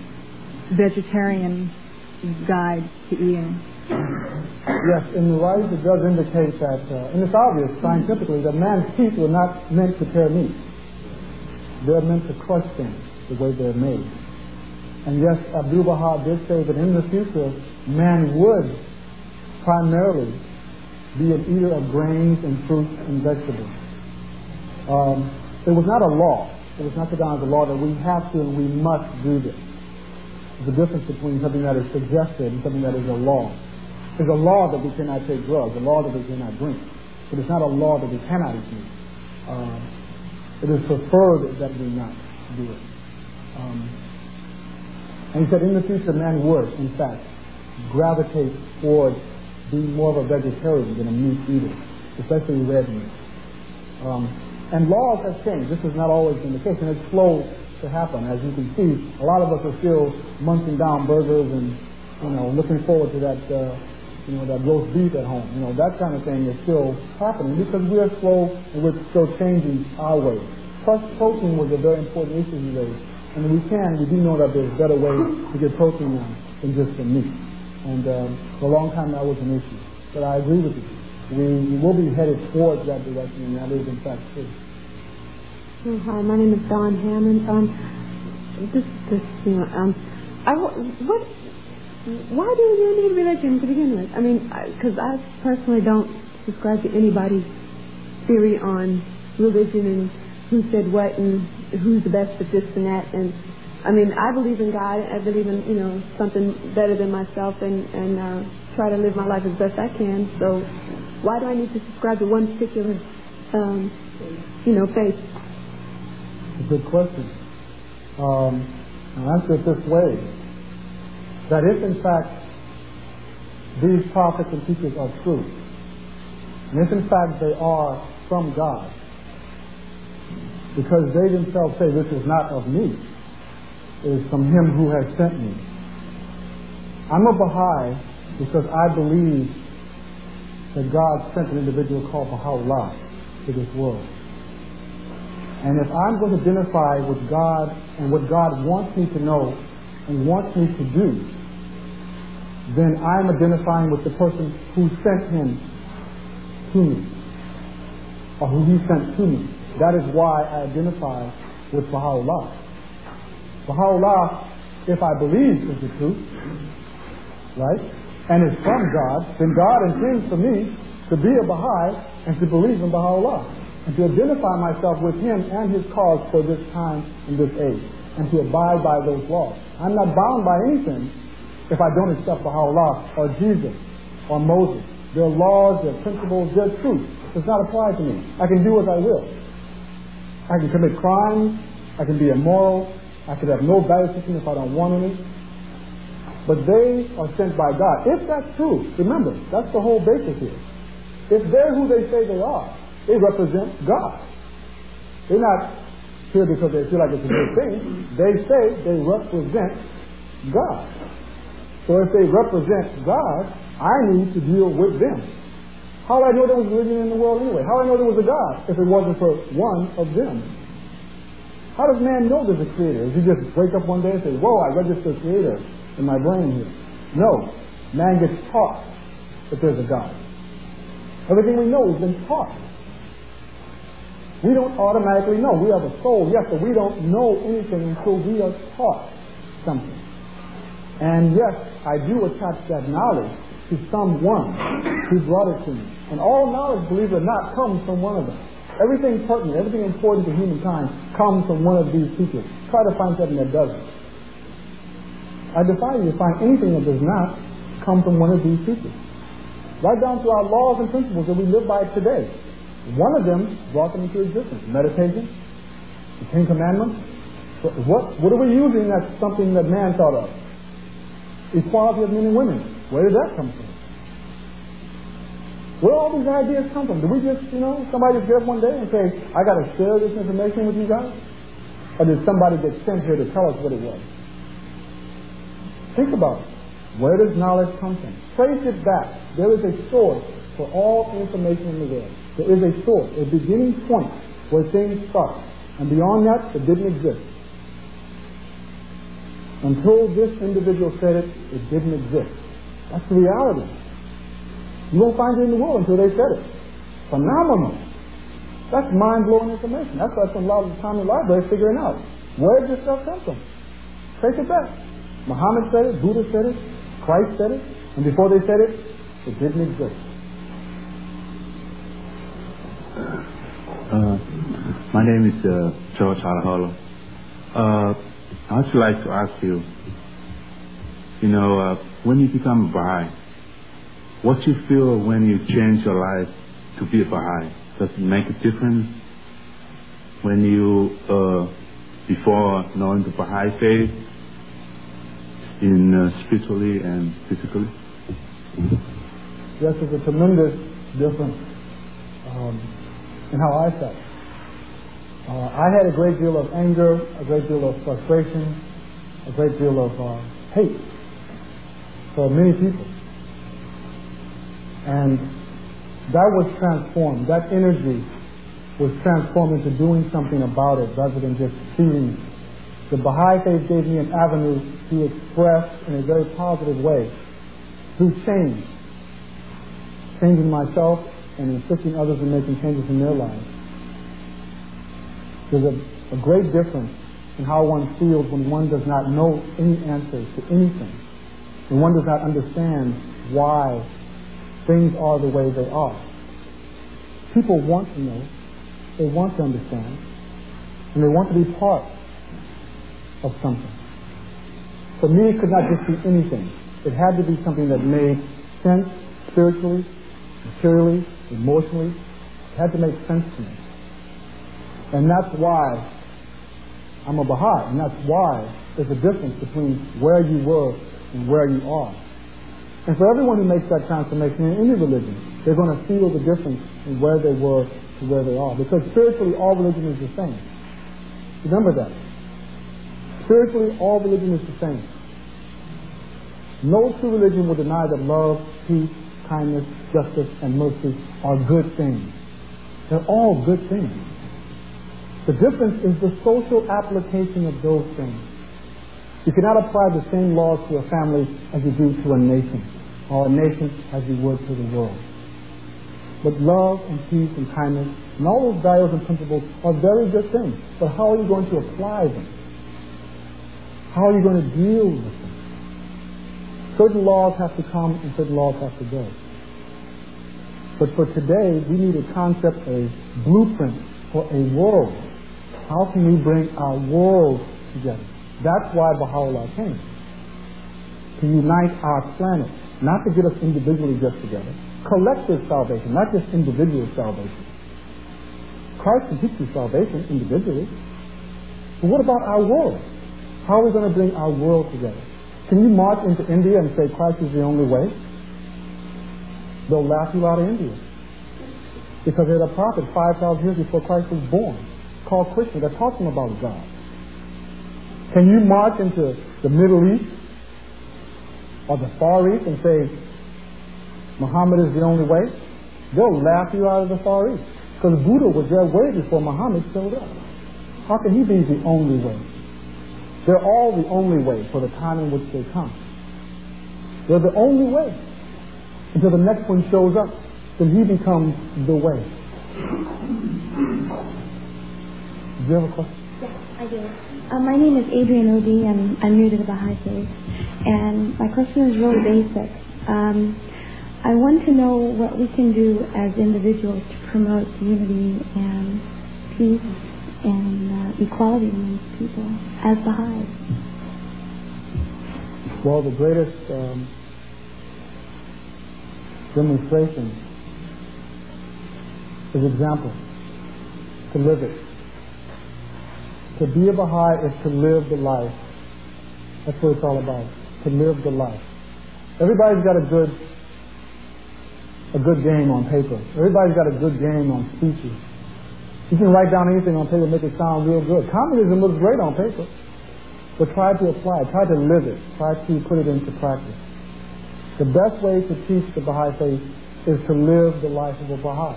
vegetarian guide to eating. Yes, in the rice it does indicate that, uh, and it's obvious scientifically, that man's teeth were not meant to tear meat. They're meant to crush things the way they're made. And yes, Abdul Baha did say that in the future, man would primarily be an eater of grains and fruits and vegetables. Um, it was not a law. It was not put down as a law that we have to and we must do this. There's a difference between something that is suggested and something that is a law. There's a law that we cannot take drugs, a law that we cannot drink. But it's not a law that we cannot eat meat. Uh, it is preferred that we not do it. Um, and he said in the future man would, in fact, gravitate towards being more of a vegetarian than a meat eater, especially red meat. Um, and laws have changed. This has not always been the case, and it's slow to happen. As you can see, a lot of us are still munching down burgers and, you know, looking forward to that, uh, you know, that roast beef at home. You know, that kind of thing is still happening because we're slow and we're still changing our ways. Plus, protein was a very important issue we raised. And we can, we do know that there's better ways to get protein now than just from meat. And um, for a long time that was an issue. But I agree with you. We, we will be headed towards that direction, and that is in fact true. Oh, hi, my name is Dawn Hammond. Um, this, this, you know, um, I, what, why do you need religion to begin with? I mean, because I, I personally don't subscribe to anybody's theory on religion and who said what and who's the best at this and that. And I mean, I believe in God. I believe in, you know, something better than myself, and and uh, try to live my life as best I can. So why do I need to subscribe to one particular, um, you know, faith? It's a good question. Um, I'll answer it this way: that if in fact these prophets and teachers are true, and if in fact they are from God, because they themselves say this is not of me, it is from him who has sent me. I'm a Baha'i because I believe that God sent an individual called Baha'u'llah to this world. And if I'm going to identify with God and what God wants me to know and wants me to do, then I'm identifying with the person who sent him to me, or who he sent to me. That is why I identify with Baha'u'llah. Baha'u'llah, if I believe is the truth, right, and is from God, then God intends for me to be a Baha'i and to believe in Baha'u'llah, and to identify myself with him and his cause for this time and this age, and to abide by those laws. I'm not bound by anything if I don't accept Baha'u'llah or Jesus or Moses. Their laws, their principles, their truth does not apply to me. I can do as I will. I can commit crimes. I can be immoral. I could have no value system if I don't want any. But they are sent by God. If that's true, remember, that's the whole basis here. If they're who they say they are, they represent God. They're not here because they feel like it's a good thing. They say they represent God. So if they represent God, I need to deal with them. How do I know there was religion in the world anyway? How do I know there was a God if it wasn't for one of them? How does man know there's a creator? Does he just wake up one day and say, whoa, I registered creator in my brain here? No. Man gets taught that there's a God. Everything we know has been taught. We don't automatically know. We have a soul, yes, but we don't know anything until we are taught something. And yes, I do attach that knowledge to someone who brought it to me. And all knowledge, believe it or not, comes from one of them. Everything pertinent, everything important to humankind comes from one of these people. Try to find something that doesn't. I defy you to find anything that does not come from one of these people. Right down to our laws and principles that we live by today. One of them brought them into existence. Meditation, the Ten Commandments. What, what are we using that's something that man thought of? Equality of men and women. Where did that come from? Where all these ideas come from? Do we just, you know, somebody just get up one day and say, I got to share this information with you guys? Or did somebody get sent here to tell us what it was? Think about it. Where does knowledge come from? Trace it back. There is a source for all information in the world. There is a source, a beginning point where things start. And beyond that, it didn't exist. Until this individual said it, it didn't exist. That's the reality. You won't find it in the world until they said it. Phenomenal. That's mind-blowing information. That's why I spend a lot of time in the library figuring out. Where did this stuff come from? Trace it back. Muhammad said it, Buddha said it, Christ said it, and before they said it, it didn't exist. Uh, my name is uh, George Alahola. Uh, I'd like to ask you, you know, uh, when you become a Baha'i, what you feel when you change your life to be a Baha'i? Does it make a difference when you, uh, before knowing the Baha'i faith, in uh, spiritually and physically? Yes, there's a tremendous difference um, in how I felt. Uh, I had a great deal of anger, a great deal of frustration, a great deal of uh, hate for many people. And that was transformed. That energy was transformed into doing something about it rather than just feeling it. The Baha'i faith gave me an avenue to express in a very positive way through change. Changing myself and assisting others in making changes in their lives. There's a, a great difference in how one feels when one does not know any answers to anything. When one does not understand why things are the way they are. People want to know, they want to understand, and they want to be part of something. For me, it could not just be anything. It had to be something that made sense spiritually, materially, emotionally. It had to make sense to me. And that's why I'm a Baha'i, and that's why there's a difference between where you were and where you are. And for everyone who makes that transformation in any religion, they're going to feel the difference in where they were to where they are. Because spiritually, all religion is the same. Remember that. Spiritually, all religion is the same. No true religion will deny that love, peace, kindness, justice, and mercy are good things. They're all good things. The difference is the social application of those things. You cannot apply the same laws to a family as you do to a nation, or a nation as you would to the world. But love and peace and kindness and all those values and principles are very good things. But how are you going to apply them? How are you going to deal with them? Certain laws have to come and certain laws have to go. But for today, we need a concept, a blueprint for a world. How can we bring our world together? That's why Baha'u'llah came. To unite our planet. Not to get us individually just together. Collective salvation, not just individual salvation. Christ can teach you salvation individually. But what about our world? How are we going to bring our world together? Can you march into India and say Christ is the only way? They'll laugh you out of India. Because there's a prophet five thousand years before Christ was born called Krishna that taught them about God. Can you march into the Middle East or the Far East and say Muhammad is the only way? They'll laugh you out of the Far East. Because Buddha was there way before Muhammad showed up. How can he be the only way? They're all the only way for the time in which they come. They're the only way. Until the next one shows up, then he becomes the way. Do you have a question? Yes, I do. Uh, my name is Adrian Odie, and I'm new to the Baha'i Faith. And my question is really basic. Um, I want to know what we can do as individuals to promote unity and peace and uh, equality amongst people as Baha'is. Well, the greatest um, demonstration is example. To live it. To be a Baha'i is to live the life. That's what it's all about. To live the life. Everybody's got a good a good game on paper. Everybody's got a good game on speeches. You can write down anything on paper and make it sound real good. Communism looks great on paper. But try to apply it. Try to live it. Try to put it into practice. The best way to teach the Baha'i faith is to live the life of a Baha'i.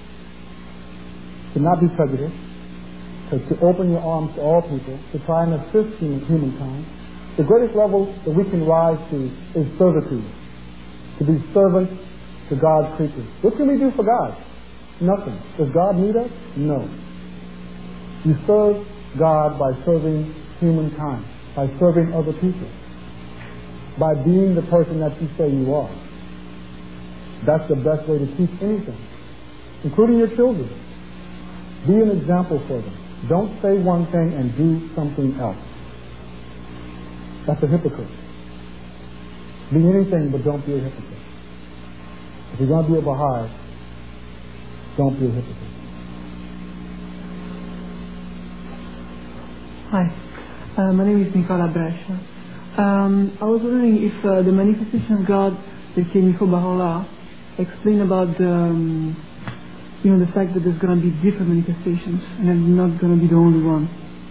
To not be prejudiced. To, to open your arms to all people. To try and assist human, humankind. The greatest level that we can rise to is servitude. To be servants to God's creatures. What can we do for God? Nothing. Does God need us? No. You serve God by serving humankind, by serving other people, by being the person that you say you are. That's the best way to teach anything, including your children. Be an example for them. Don't say one thing and do something else. That's a hypocrite. Be anything, but don't be a hypocrite. If you're going to be a Baha'i, don't be a hypocrite. Hi, uh, my name is Nicola Brescia. Um, I was wondering if uh, the manifestation of God that came before Baha'u'llah explain about the, um, you know, the fact that there's going to be different manifestations and I'm not going to be the only one.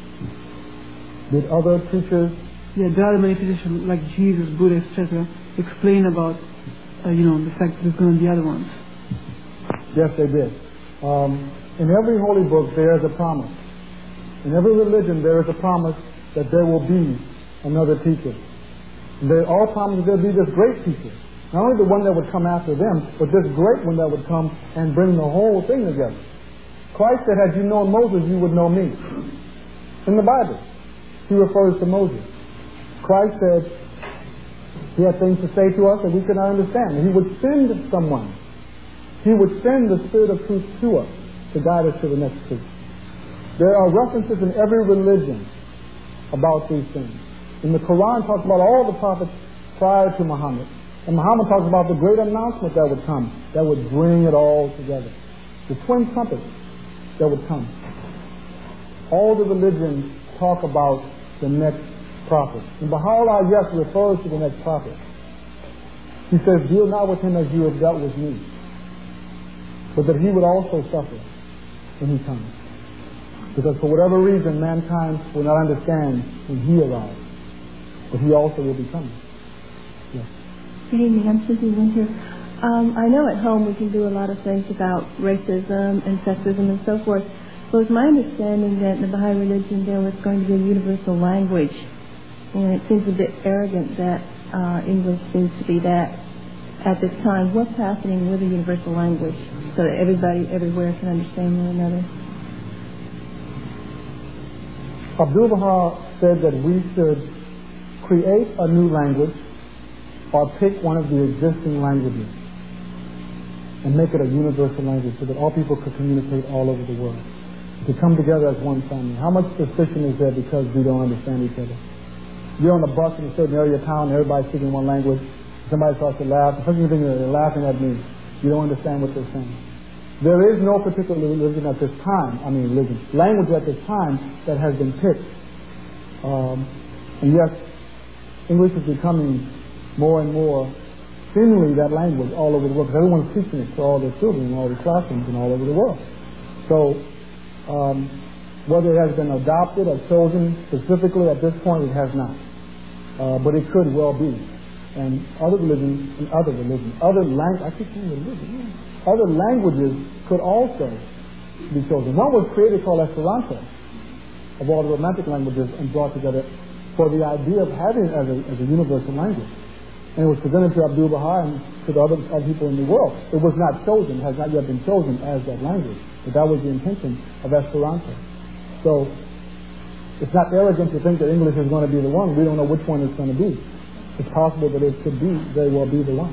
Did other teachers? Yeah, there are other manifestations like Jesus, Buddha, et cetera explain about, uh, you know, the fact that there's going to be other ones. Yes, they did. Um, in every holy book, there is a promise. In every religion, there is a promise that there will be another teacher. They all promised there'll be this great teacher. Not only the one that would come after them, but this great one that would come and bring the whole thing together. Christ said, had you known Moses, you would know me. In the Bible, he refers to Moses. Christ said he had things to say to us that we could not understand. He would send someone. He would send the Spirit of truth to us to guide us to the next truth. There are references in every religion about these things. And the Quran talks about all the prophets prior to Muhammad. And Muhammad talks about the great announcement that would come, that would bring it all together. The twin trumpets that would come. All the religions talk about the next prophet. And Baha'u'llah, yes, refers to the next prophet. He says, deal not with him as you have dealt with me, but that he would also suffer when he comes. Because for whatever reason, mankind will not understand when he arrives. But he also will be coming. Yes. Good evening, I'm Susie Winter. Um, I know at home we can do a lot of things about racism and sexism and so forth. But it's my understanding that in the Baha'i religion there was going to be a universal language. And it seems a bit arrogant that uh, English seems to be that at this time. What's happening with the universal language so that everybody everywhere can understand one another? Abdu'l-Baha said that we should create a new language or pick one of the existing languages and make it a universal language so that all people could communicate all over the world, to come together as one family. How much suspicion is there because we don't understand each other? You're on a bus in a certain area of town and everybody's speaking one language. Somebody starts to laugh. The first thing you think is they're laughing at me. You don't understand what they're saying. There is no particular religion at this time, I mean religion, language at this time that has been picked. Um, and yet, English is becoming more and more seemingly that language all over the world, because everyone's teaching it to all their children in all the classrooms and all over the world. So, um, whether it has been adopted or chosen specifically at this point, it has not. Uh, but it could well be. And other religions, and other religions, other lang- I keep saying religion, yeah. other languages could also be chosen. One was created called Esperanto, of all the Romantic languages, and brought together for the idea of having it as a, as a universal language. And it was presented to Abdu'l-Baha and to the other, other people in the world. It was not chosen, has not yet been chosen as that language. But that was the intention of Esperanto. So, it's not arrogant to think that English is going to be the one. We don't know which one it's going to be. It's possible that it could be, very well be the one.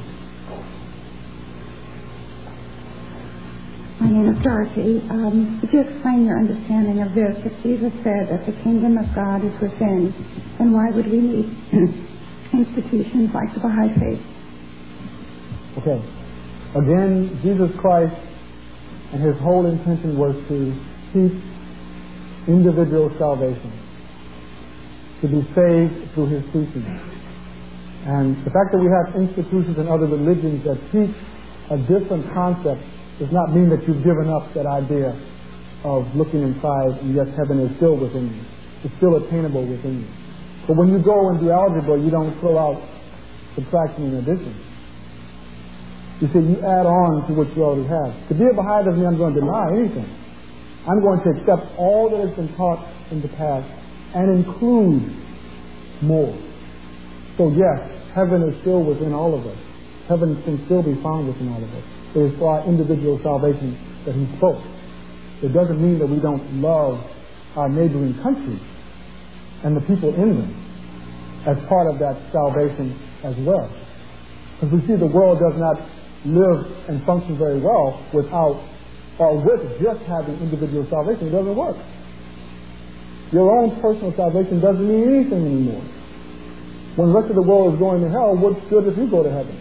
My name is Dorothy. Um, could you explain your understanding of this? If Jesus said that the kingdom of God is within, then why would we need institutions like the Baha'i Faith? Okay. Again, Jesus Christ and his whole intention was to teach individual salvation, to be saved through his teaching. And the fact that we have institutions and other religions that teach a different concept does not mean that you've given up that idea of looking inside and yes, heaven is still within you. It's still attainable within you. But when you go and do algebra, you don't throw out subtraction and addition. You see, you add on to what you already have. To be a Baha'i doesn't mean I'm going to deny anything. I'm going to accept all that has been taught in the past and include more. So yes, heaven is still within all of us. Heaven can still be found within all of us. It is for our individual salvation that he spoke. It doesn't mean that we don't love our neighboring countries and the people in them as part of that salvation as well. Because we see the world does not live and function very well without or with just having individual salvation. It doesn't work. Your own personal salvation doesn't mean anything anymore. When the rest of the world is going to hell, what's good if you go to heaven?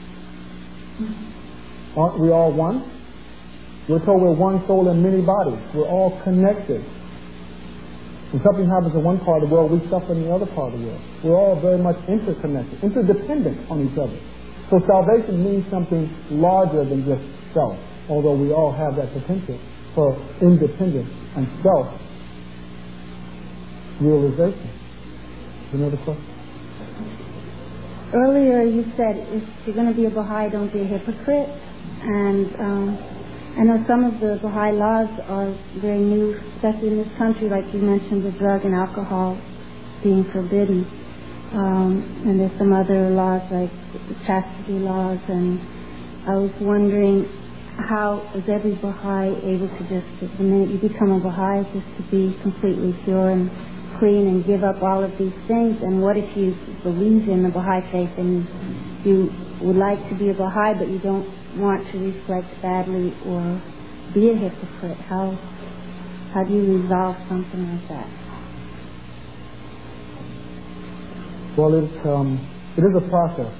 Aren't we all one? We're told we're one soul in many bodies. We're all connected. When something happens in one part of the world, we suffer in the other part of the world. We're all very much interconnected, interdependent on each other. So salvation means something larger than just self, although we all have that potential for independence and self-realization. Another question? Earlier you said if you're going to be a Baha'i, don't be a hypocrite. And um, I know some of the Baha'i laws are very new, especially in this country, like you mentioned, the drug and alcohol being forbidden. Um, and there's some other laws like the chastity laws. And I was wondering, how is every Baha'i able to just, the minute you become a Baha'i, just to be completely pure and clean and give up all of these things? And what if you believe in the Baha'i faith and you would like to be a Baha'i but you don't want to reflect badly or be a hypocrite? How how do you resolve something like that? Well, it, um, it is a process.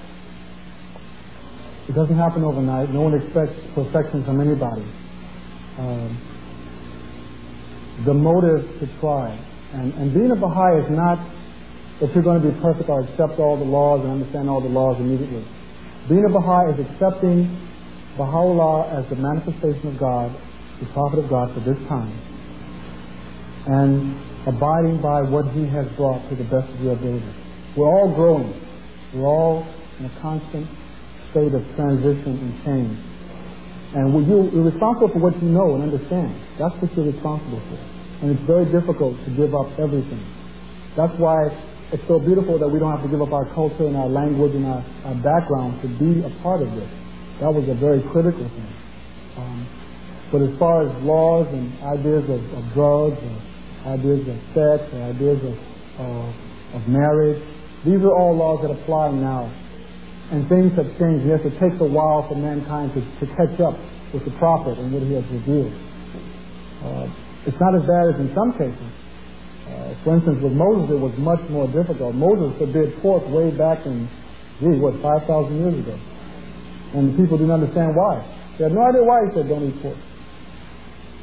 It doesn't happen overnight. No one expects perfection from anybody. Um, the motive to try. And, and being a Baha'i is not that you're going to be perfect or accept all the laws and understand all the laws immediately. Being a Baha'i is accepting Baha'u'llah as the manifestation of God, the prophet of God for this time, and abiding by what he has brought to the best of your ability. We're all growing. We're all in a constant state of transition and change. And you're responsible for what you know and understand. That's what you're responsible for. And it's very difficult to give up everything. That's why it's so beautiful that we don't have to give up our culture and our language and our, our background to be a part of this. That was a very critical thing. Um, but as far as laws and ideas of, of drugs, or ideas of sex, or ideas of, uh, of marriage, these are all laws that apply now. And things have changed. Yes, it takes a while for mankind to, to catch up with the prophet and what he has revealed. Uh, it's not as bad as in some cases. Uh, for instance, with Moses, it was much more difficult. Moses forbid pork way back in, gee, what, five thousand years ago. And the people didn't understand why. They had no idea why he said don't eat pork.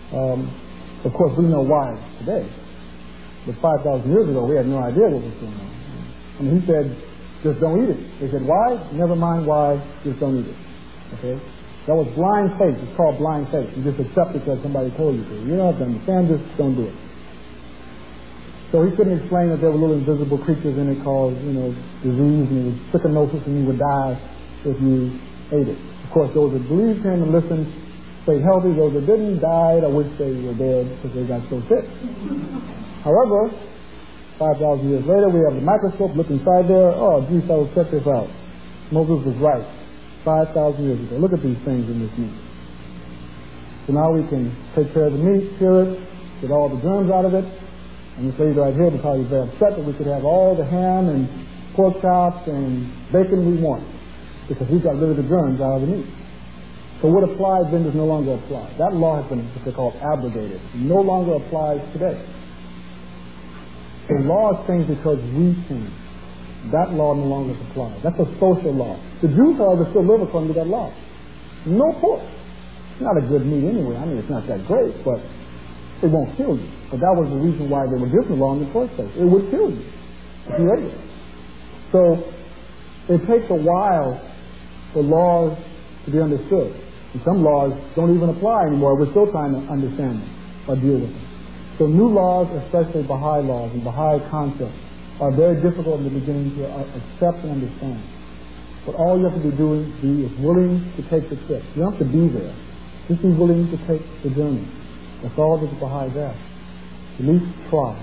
Um, of course, we know why today. But five thousand years ago, we had no idea what was going on. I mean, he said, just don't eat it. They said, why? Never mind why, just don't eat it. Okay? That was blind faith. It's called blind faith. You just accept it because somebody told you to. You don't have to understand this, don't do it. So he couldn't explain that there were little invisible creatures in it called, you know, disease, and it was trichinosis, and you would die if you ate it. Of course, those that believed him and listened stayed healthy. Those that didn't died. I wish they were dead because they got so sick. However, five thousand years later, we have the microscope, look inside there. Oh, gee, fellas, check this out. Moses was right five thousand years ago. Look at these things in this meat. So now we can take care of the meat, cure it, get all the germs out of it. And this lady right here will probably be very upset that we could have all the ham and pork chops and bacon we want because we got rid of the germs out of the meat. So what applies then does no longer apply. That law has been what they call abrogated. It no longer applies today. The law is changed because we changed. That law no longer applies. That's a social law. The Jews, however, still live according to that law. No pork. It's not a good meat anyway. I mean, it's not that great, but it won't kill you. But that was the reason why they were given the law in the first place. It would kill you if you ate it. So it takes a while for laws to be understood. And some laws don't even apply anymore. We're still trying to understand them or deal with them. So new laws, especially Baha'i laws and Baha'i concepts, are very difficult in the beginning to accept and understand. But all you have to be doing be is willing to take the trip. You don't have to be there. Just be willing to take the journey. That's all that the Baha'is ask. At least try.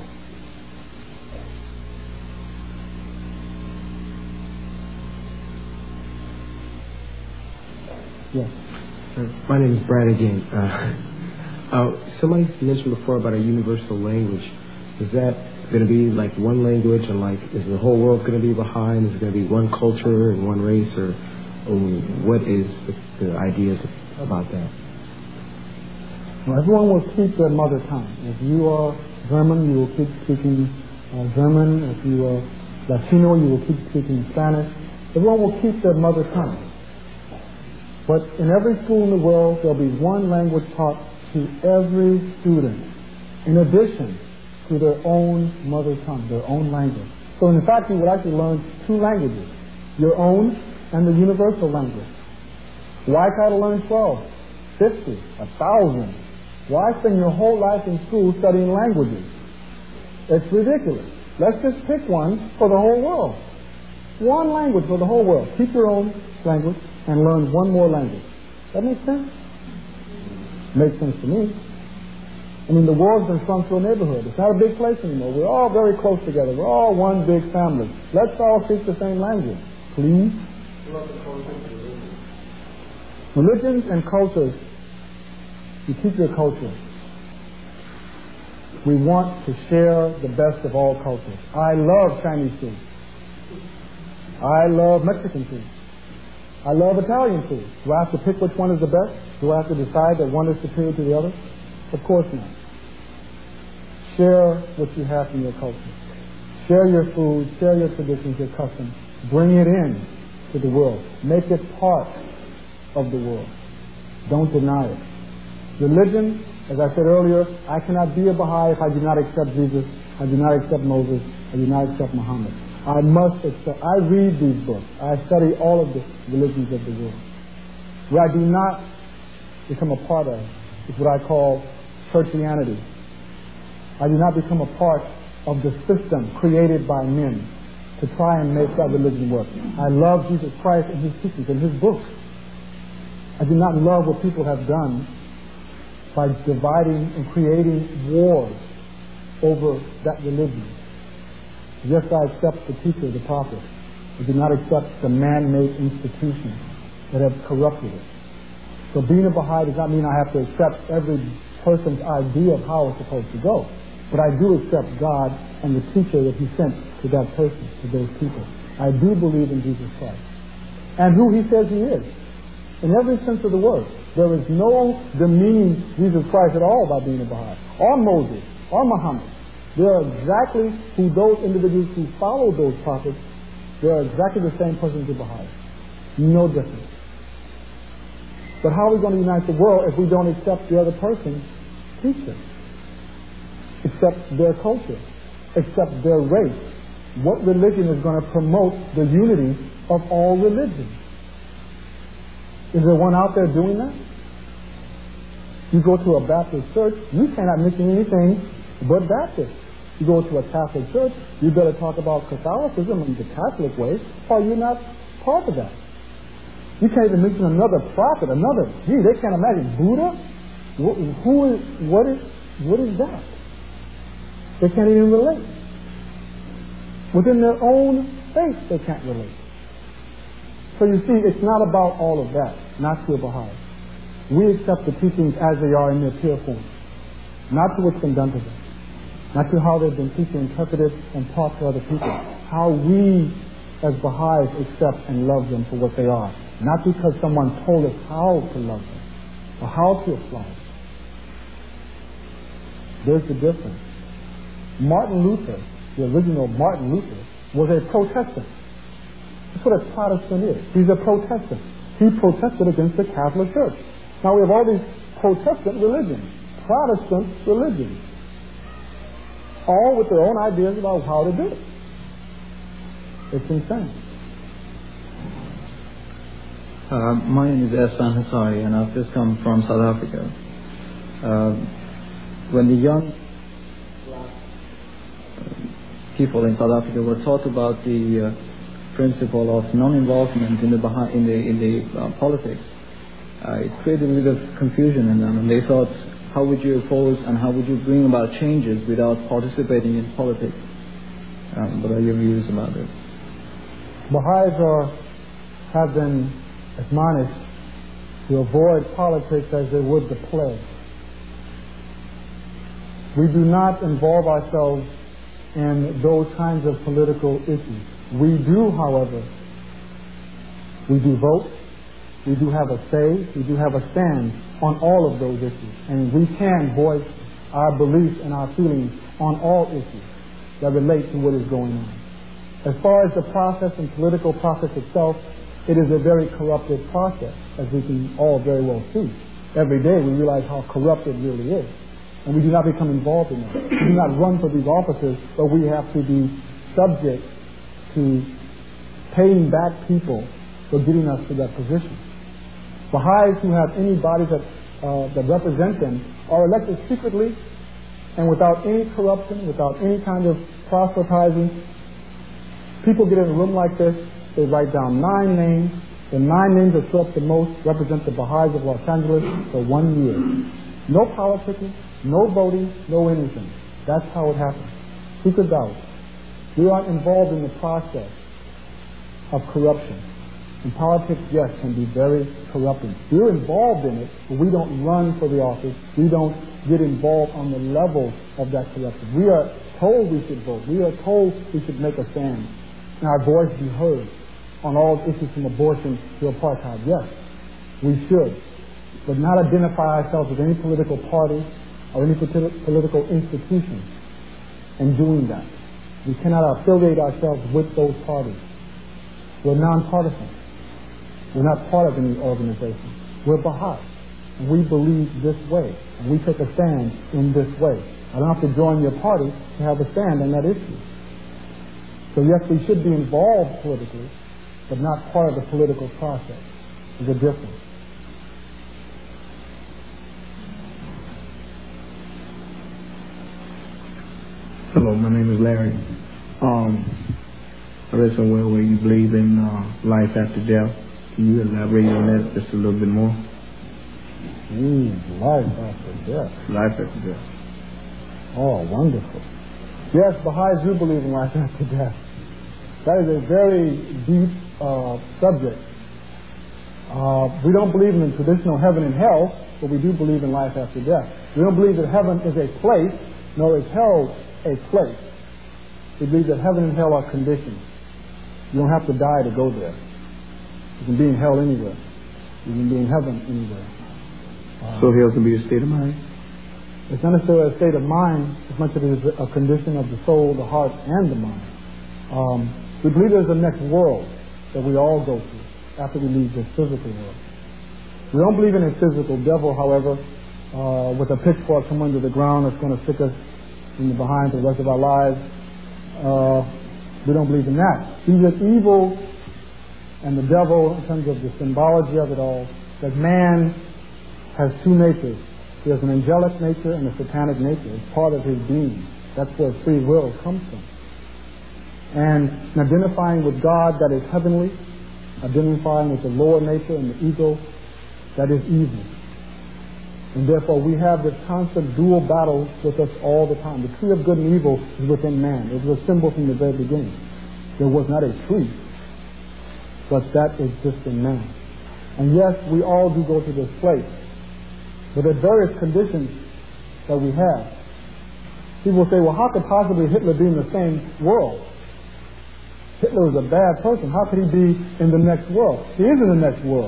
Yes. Uh, my name is Brad again. Uh, uh, somebody mentioned before about a universal language. Is that going to be like one language, and like is the whole world going to be Baha'i, and is it going to be one culture and one race, or, or what is the, the ideas about that? Well, everyone will speak their mother tongue. If you are German, you will keep speaking uh, German. If you are Latino, you will keep speaking Spanish. Everyone will keep their mother tongue. But in every school in the world, there will be one language taught to every student, in addition to their own mother tongue, their own language. So in fact, you would actually learn two languages, your own and the universal language. Why try to learn twelve, fifty, a thousand? Why spend your whole life in school studying languages? It's ridiculous. Let's just pick one for the whole world. One language for the whole world. Keep your own language and learn one more language. That makes sense? Makes sense to me. I mean, the world's been shrunk to a neighborhood. It's not a big place anymore. We're all very close together. We're all one big family. Let's all speak the same language, please. Religions and cultures, you keep your culture. We want to share the best of all cultures. I love Chinese food. I love Mexican food. I love Italian food. Do I have to pick which one is the best? Do I have to decide that one is superior to the other? Of course not. Share what you have from your culture. Share your food, share your traditions, your customs. Bring it in to the world. Make it part of the world. Don't deny it. Religion, as I said earlier, I cannot be a Baha'i if I do not accept Jesus, I do not accept Moses, I do not accept Muhammad. I must accept, I read these books. I study all of the religions of the world. What I do not become a part of is what I call churchianity. I do not become a part of the system created by men to try and make that religion work. I love Jesus Christ and His teachings and His books. I do not love what people have done by dividing and creating wars over that religion. Yes, I accept the teacher, the prophet. I do not accept the man-made institutions that have corrupted it. So being a Baha'i does not mean I have to accept every person's idea of how it's supposed to go. But I do accept God and the teacher that He sent to that person, to those people. I do believe in Jesus Christ and who He says He is. In every sense of the word. There is no demeaning Jesus Christ at all by being a Baha'i. Or Moses, or Muhammad. They are exactly who those individuals who follow those prophets, they are exactly the same person as the Baha'i. No difference. But how are we going to unite the world if we don't accept the other person's teach them, except their culture, except their race. What religion is going to promote the unity of all religions? Is there one out there doing that? You go to a Baptist church, you cannot mention anything but Baptist. You go to a Catholic church, you better talk about Catholicism in the Catholic way, or you're not part of that. You can't even mention another prophet, another, gee, they can't imagine Buddha? Who is, what is, what is that? They can't even relate. Within their own faith, they can't relate. So you see, it's not about all of that, not to a Baha'i. We accept the teachings as they are in their pure form, not to what's been done to them, not to how they've been teaching, interpreted, and taught to other people. How we, as Baha'is, accept and love them for what they are, not because someone told us how to love them or how to apply it. There's the difference. Martin Luther, the original Martin Luther, was a Protestant. That's what a Protestant is. He's a Protestant. He protested against the Catholic Church. Now we have all these Protestant religions, Protestant religions, all with their own ideas about how to do it. It's insane. Uh, my name is Esfan Hassari, and I've just come from South Africa. Uh, when the young people in South Africa were taught about the uh, principle of non-involvement in the Baha- in the in the uh, politics, uh, it created a bit of confusion in them, and they thought, how would you oppose and how would you bring about changes without participating in politics? Um, what are your views about this? Baha'is are, have been admonished to avoid politics as they would the plague. We do not involve ourselves in those kinds of political issues. We do, however, we do vote, we do have a say, we do have a stand on all of those issues. And we can voice our beliefs and our feelings on all issues that relate to what is going on. As far as the process and political process itself, it is a very corrupted process, as we can all very well see. Every day we realize how corrupt it really is. And we do not become involved in it. We do not run for these offices, but we have to be subject to paying back people for getting us to that position. Baha'is who have any bodies that, uh, that represent them are elected secretly and without any corruption, without any kind of proselytizing. People get in a room like this, they write down nine names. The nine names that show up the most represent the Baha'is of Los Angeles for one year. No politicking, no voting, no anything. That's how it happens. Secret ballot. We aren't involved in the process of corruption. And politics, yes, can be very corrupting. We're involved in it, but we don't run for the office. We don't get involved on the level of that corruption. We are told we should vote. We are told we should make a stand. And our voice be heard on all issues from abortion to apartheid. Yes, we should. But not identify ourselves with any political party or any political institution in doing that. We cannot affiliate ourselves with those parties. We're nonpartisan. We're not part of any organization. We're Baha'i. And we believe this way. And we take a stand in this way. I don't have to join your party to have a stand on that issue. So yes, we should be involved politically, but not part of the political process. There's a difference. Hello, my name is Larry. Um, I read somewhere where you believe in uh, life after death. Can you elaborate on that just a little bit more? Mm, life after death. Life after death. Oh, wonderful. Yes, Baha'is do believe in life after death. That is a very deep uh, subject. Uh, we don't believe in the traditional heaven and hell, but we do believe in life after death. We don't believe that heaven is a place, nor is hell a place. We believe that heaven and hell are conditions. You don't have to die to go there. You can be in hell anywhere. You can be in heaven anywhere. Uh, so hell can be a state of mind? It's not necessarily a state of mind as much as it is a condition of the soul, the heart, and the mind. Um, we believe there's a next world that we all go through after we leave this physical world. We don't believe in a physical devil, however, uh, with a pitchfork come into the ground that's going to stick us in the behind for the rest of our lives. Uh, we don't believe in that. These are evil and the devil in terms of the symbology of it all, that man has two natures. He has an angelic nature and a satanic nature. It's part of his being. That's where free will comes from. And identifying with God, that is heavenly, identifying with the lower nature and the ego, that is evil. And therefore we have this constant dual battle with us all the time. The tree of good and evil is within man. It was a symbol from the very beginning. There was not a tree, but that exists in man. And yes, we all do go to this place. But there are various conditions that we have. People say, well, how could possibly Hitler be in the same world? Hitler is a bad person. How could he be in the next world? He is in the next world.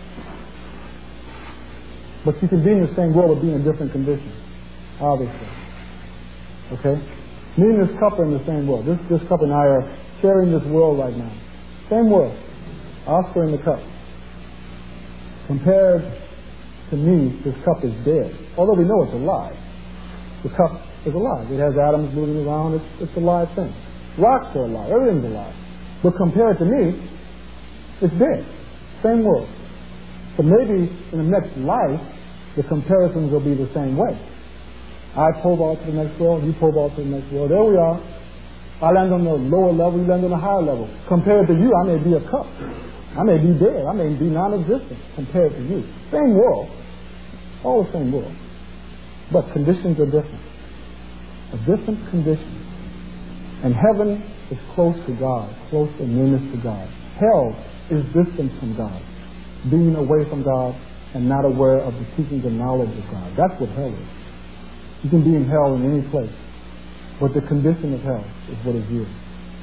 But you can be in the same world but be in a different condition, obviously. Okay? Me and this couple are in the same world. This, this couple and I are sharing this world right now. Same world. Oscar in the cup. Compared to me, this cup is dead. Although we know it's alive. The cup is alive. It has atoms moving around. It's, it's a live thing. Rocks are alive. Everything's alive. But compared to me, it's dead. Same world. So maybe in the next life, the comparisons will be the same way. I pole vault to the next world, you pole vault to the next world. There we are. I land on the lower level, you land on the higher level. Compared to you, I may be a cup. I may be dead. I may be non-existent compared to you. Same world. All the same world. But conditions are different. A different condition. And heaven is close to God, close in nearness to God. Hell is distant from God, being away from God and not aware of the teachings and knowledge of God. That's what hell is. You can be in hell in any place, but the condition of hell is what is here.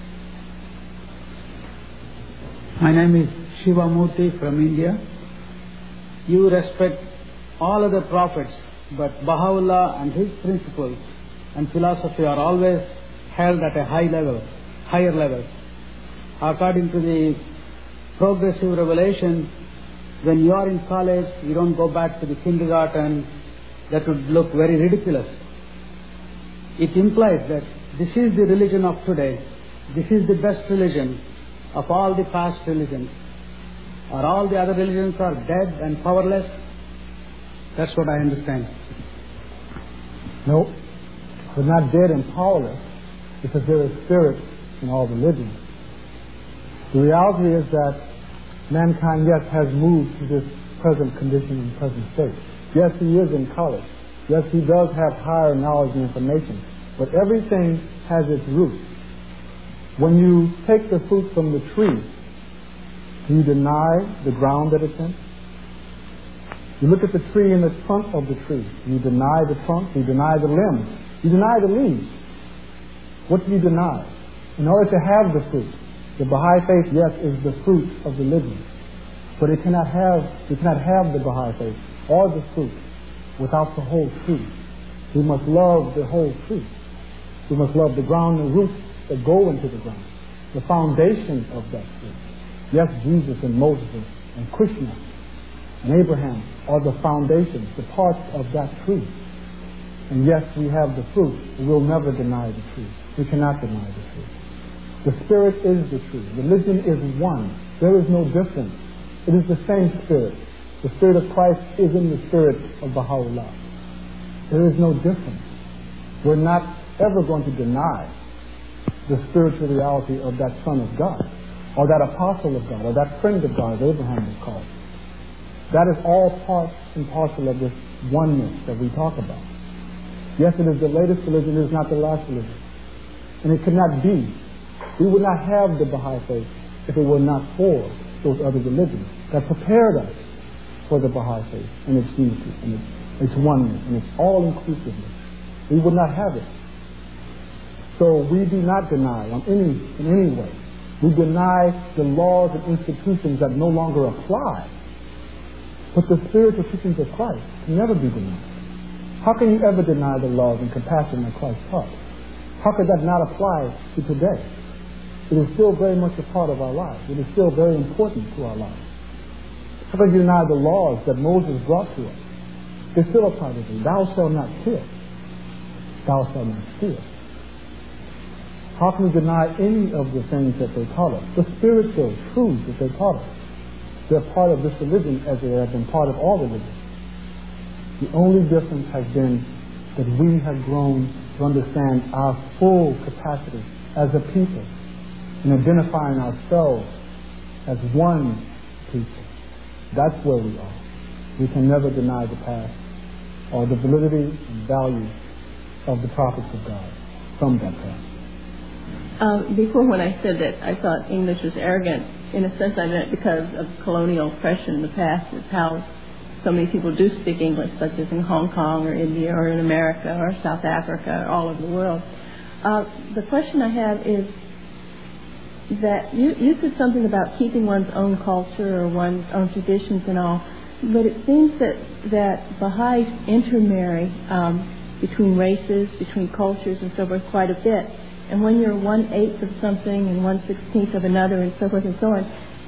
My name is Shiva Murthy from India. You respect all other prophets, but Baha'u'llah and his principles and philosophy are always held at a high level, higher level. According to the progressive revelation, when you are in college, you don't go back to the kindergarten. That would look very ridiculous. It implies that this is the religion of today. This is the best religion of all the past religions. Or all the other religions are dead and powerless. That's what I understand. No, they're not dead and powerless because there is spirit in all religions. The reality is that mankind, yes, has moved to this present condition and present state. Yes, he is in college. Yes, he does have higher knowledge and information. But everything has its roots. When you take the fruit from the tree, do you deny the ground that it's in? You look at the tree in the trunk of the tree. Do you deny the trunk? Do you deny the limbs? You deny the leaves. What do you deny? In order to have the fruit, the Baha'i faith, yes, is the fruit of religion. But it cannot have, you cannot have the Baha'i faith or the fruit without the whole tree. We must love the whole tree. We must love the ground and roots that go into the ground, the foundation of that tree. Yes, Jesus and Moses and Krishna and Abraham are the foundations, the parts of that tree. And yes, we have the fruit. We'll never deny the tree. We cannot deny the tree. The Spirit is the tree. Religion is one. There is no difference. It is the same Spirit. The Spirit of Christ is in the Spirit of Baha'u'llah. There is no difference. We're not ever going to deny the spiritual reality of that Son of God, or that Apostle of God, or that friend of God, as Abraham was called. That is all part and parcel of this oneness that we talk about. Yes, it is the latest religion, it is not the last religion. And it could not be. We would not have the Baha'i faith if it were not for those other religions that prepared us for the Baha'i faith and its unity and its, its oneness and its all-inclusiveness. We would not have it. So we do not deny on any, in any way. We deny the laws and institutions that no longer apply. But the spiritual teachings of Christ can never be denied. How can you ever deny the love and compassion that Christ taught? How could that not apply to today? It is still very much a part of our lives. It is still very important to our lives. How could you deny the laws that Moses brought to us They still apply today. Thou shalt not kill. Thou shalt not steal. How can we deny any of the things that they taught us? The spiritual truths that they taught us. They're part of this religion as they have been part of all religions. The only difference has been that we have grown to understand our full capacity as a people in identifying ourselves as one people. That's where we are. We can never deny the past or the validity and value of the prophets of God from that past. Uh, before when I said that I thought English was arrogant, in a sense I meant because of colonial oppression in the past, is how so many people do speak English, such as in Hong Kong or India or in America or South Africa or all over the world. Uh, the question I have is that you, you said something about keeping one's own culture or one's own traditions and all, but it seems that, that Baha'is intermarry um, between races, between cultures and so forth quite a bit. And when you're one-eighth of something and one-sixteenth of another and so forth and so on,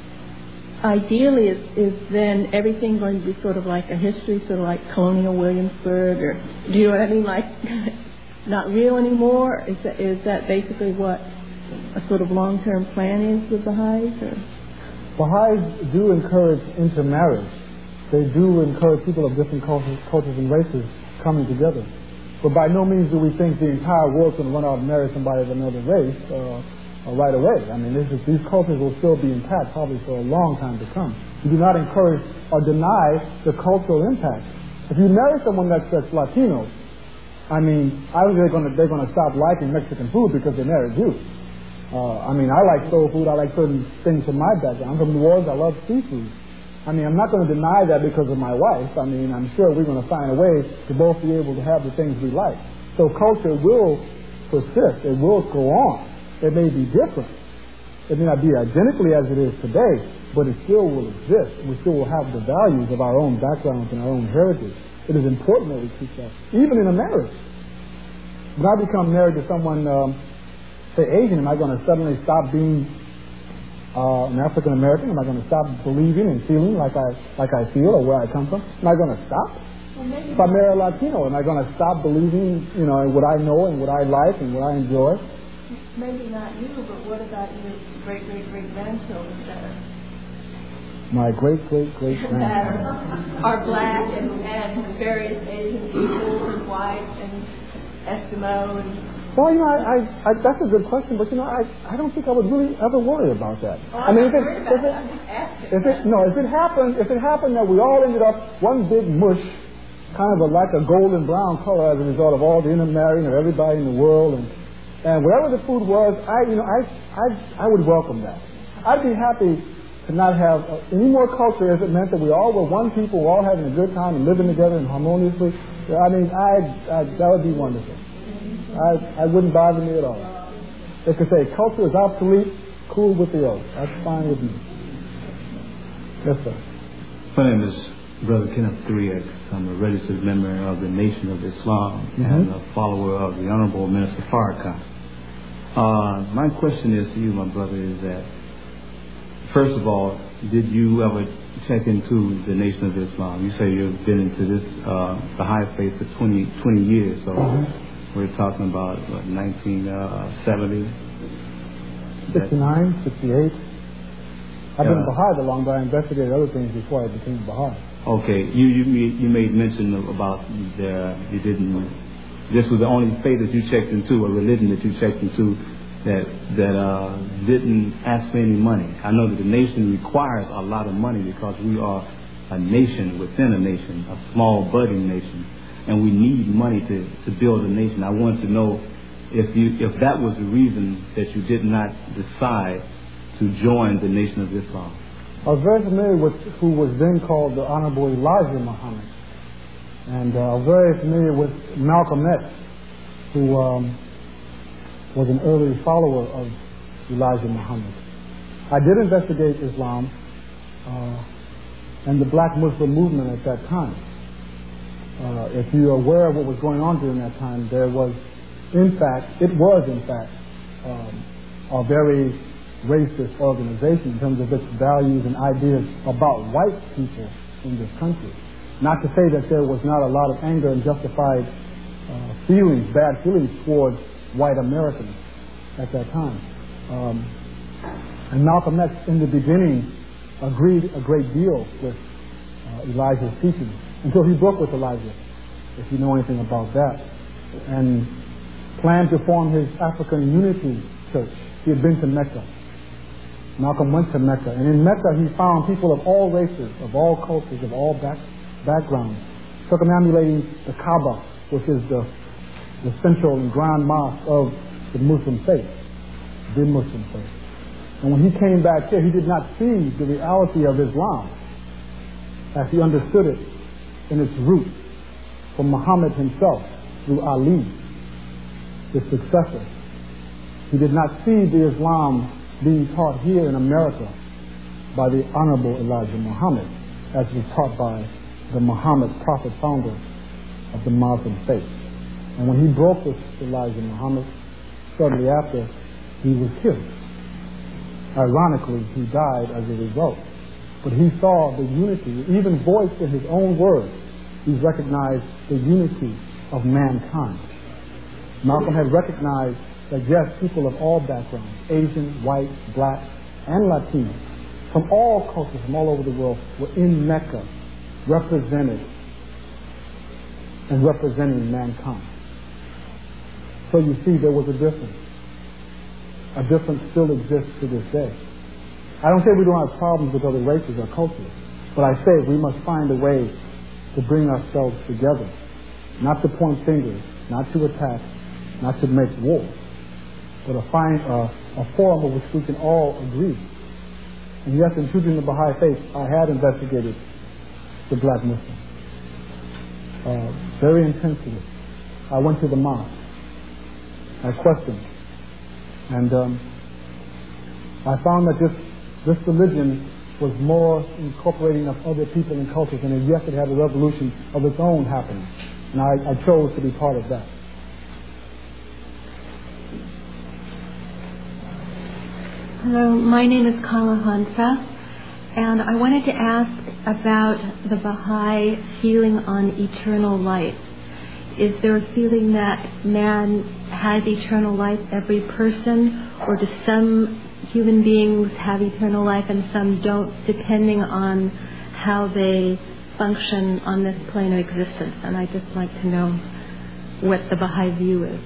ideally is, is then everything going to be sort of like a history, sort of like colonial Williamsburg, or do you know what I mean, like not real anymore? Is that, is that basically what a sort of long-term plan is with Baha'is? Or? Baha'is do encourage intermarriage. They do encourage people of different cultures, cultures and races coming together. But by no means do we think the entire world's going to run out and marry somebody of another race uh, uh, right away. I mean, this is, these cultures will still be intact probably for a long time to come. We do not encourage or deny the cultural impact. If you marry someone that's, that's Latino, I mean, I think they're going to they're going to stop liking Mexican food because they married you. Uh, I mean, I like soul food. I like certain things from my background. I'm from New Orleans. I love seafood. I mean, I'm not going to deny that because of my wife. I mean, I'm sure we're going to find a way to both be able to have the things we like. So culture will persist. It will go on. It may be different. It may not be identically as it is today, but it still will exist. We still will have the values of our own backgrounds and our own heritage. It is important that we keep that, even in a marriage. When I become married to someone, um, say Asian, am I going to suddenly stop being Uh, an African American? Am I going to stop believing and feeling like I like I feel or where I come from? Am I going to stop? Well, if I marry a Latino, am I going to stop believing, you know, in what I know and what I like and what I enjoy? Maybe not you, but what about your great great great grandchildren that are My great great great grandchildren are black and, and various Asian people and white and Eskimo and. Well, you know, I, I, I, that's a good question, but you know, I, I don't think I would really ever worry about that. Oh, I mean, if it, if it, it, if it, no, if it happened, if it happened that we all ended up one big mush, kind of a, like a golden brown color as a result of all the intermarrying of everybody in the world, and and whatever the food was, I, you know, I, I, I would welcome that. I'd be happy to not have uh, any more culture if it meant that we all were one people, we're all having a good time and living together and harmoniously. I mean, I, I that would be wonderful. I, I wouldn't bother me at all. They could say culture is obsolete, cool with the oath. That's fine with me. Yes, sir. My name is Brother Kenneth three X. I'm a registered member of the Nation of Islam mm-hmm. and a follower of the Honorable Minister Farrakhan. Uh, my question is to you, my brother, is that, first of all, did you ever check into the Nation of Islam? You say you've been into this uh, Baha'i faith for twenty, twenty years, so mm-hmm. we're talking about what, nineteen seventy? sixty-nine, sixty-eight. I've been uh, Baha'i that long, but I investigated other things before I became Baha'i. Okay, you you you made mention of about the you didn't. This was the only faith that you checked into, a religion that you checked into that that uh, didn't ask for any money. I know that the nation requires a lot of money because we are a nation within a nation, a small budding nation. And we need money to, to build a nation. I wanted to know if you if that was the reason that you did not decide to join the Nation of Islam. I was very familiar with who was then called the Honorable Elijah Muhammad. And uh, very familiar with Malcolm X, who um, was an early follower of Elijah Muhammad. I did investigate Islam uh, and the black Muslim movement at that time. Uh, if you're aware of what was going on during that time, there was, in fact, it was, in fact, um, a very racist organization in terms of its values and ideas about white people in this country. Not to say that there was not a lot of anger and justified uh, feelings, bad feelings towards white Americans at that time. Um, and Malcolm X, in the beginning, agreed a great deal with uh, Elijah's teaching until he broke with Elijah, if you know anything about that, and planned to form his African Unity Church. He had been to Mecca. Malcolm went to Mecca, and in Mecca he found people of all races, of all cultures, of all back, backgrounds, circumambulating the Kaaba, which is the, the central and grand mosque of the Muslim faith, the Muslim faith. And when he came back here, he did not see the reality of Islam as he understood it in its roots from Muhammad himself through Ali, his successor. He did not see the Islam being taught here in America by the Honorable Elijah Muhammad, as was taught by the Muhammad prophet founder of the Muslim faith. And when he broke with Elijah Muhammad, shortly after, he was killed. Ironically, he died as a result. But he saw the unity, even voiced in his own words. He recognized the unity of mankind. Malcolm had recognized that yes, people of all backgrounds, Asian, white, black, and Latino, from all cultures, from all over the world, were in Mecca, represented and representing mankind. So you see, there was a difference. A difference still exists to this day. I don't say we don't have problems with other races or cultures, but I say we must find a way to bring ourselves together, not to point fingers, not to attack, not to make war, but to find a, a forum of which we can all agree. And yes, in choosing the Baha'i faith, I had investigated the black Muslims uh, very intensely. I went to the mosque. I questioned. And um, I found that this, this religion was more incorporating of other people and cultures, and yes, it had a revolution of its own happening. And I, I chose to be part of that. Hello, my name is Kala Hansa, and I wanted to ask about the Baha'i feeling on eternal life. Is there a feeling that man has eternal life, every person, or do some human beings have eternal life and some don't, depending on how they function on this plane of existence? And I'd just like to know what the Baha'i view is.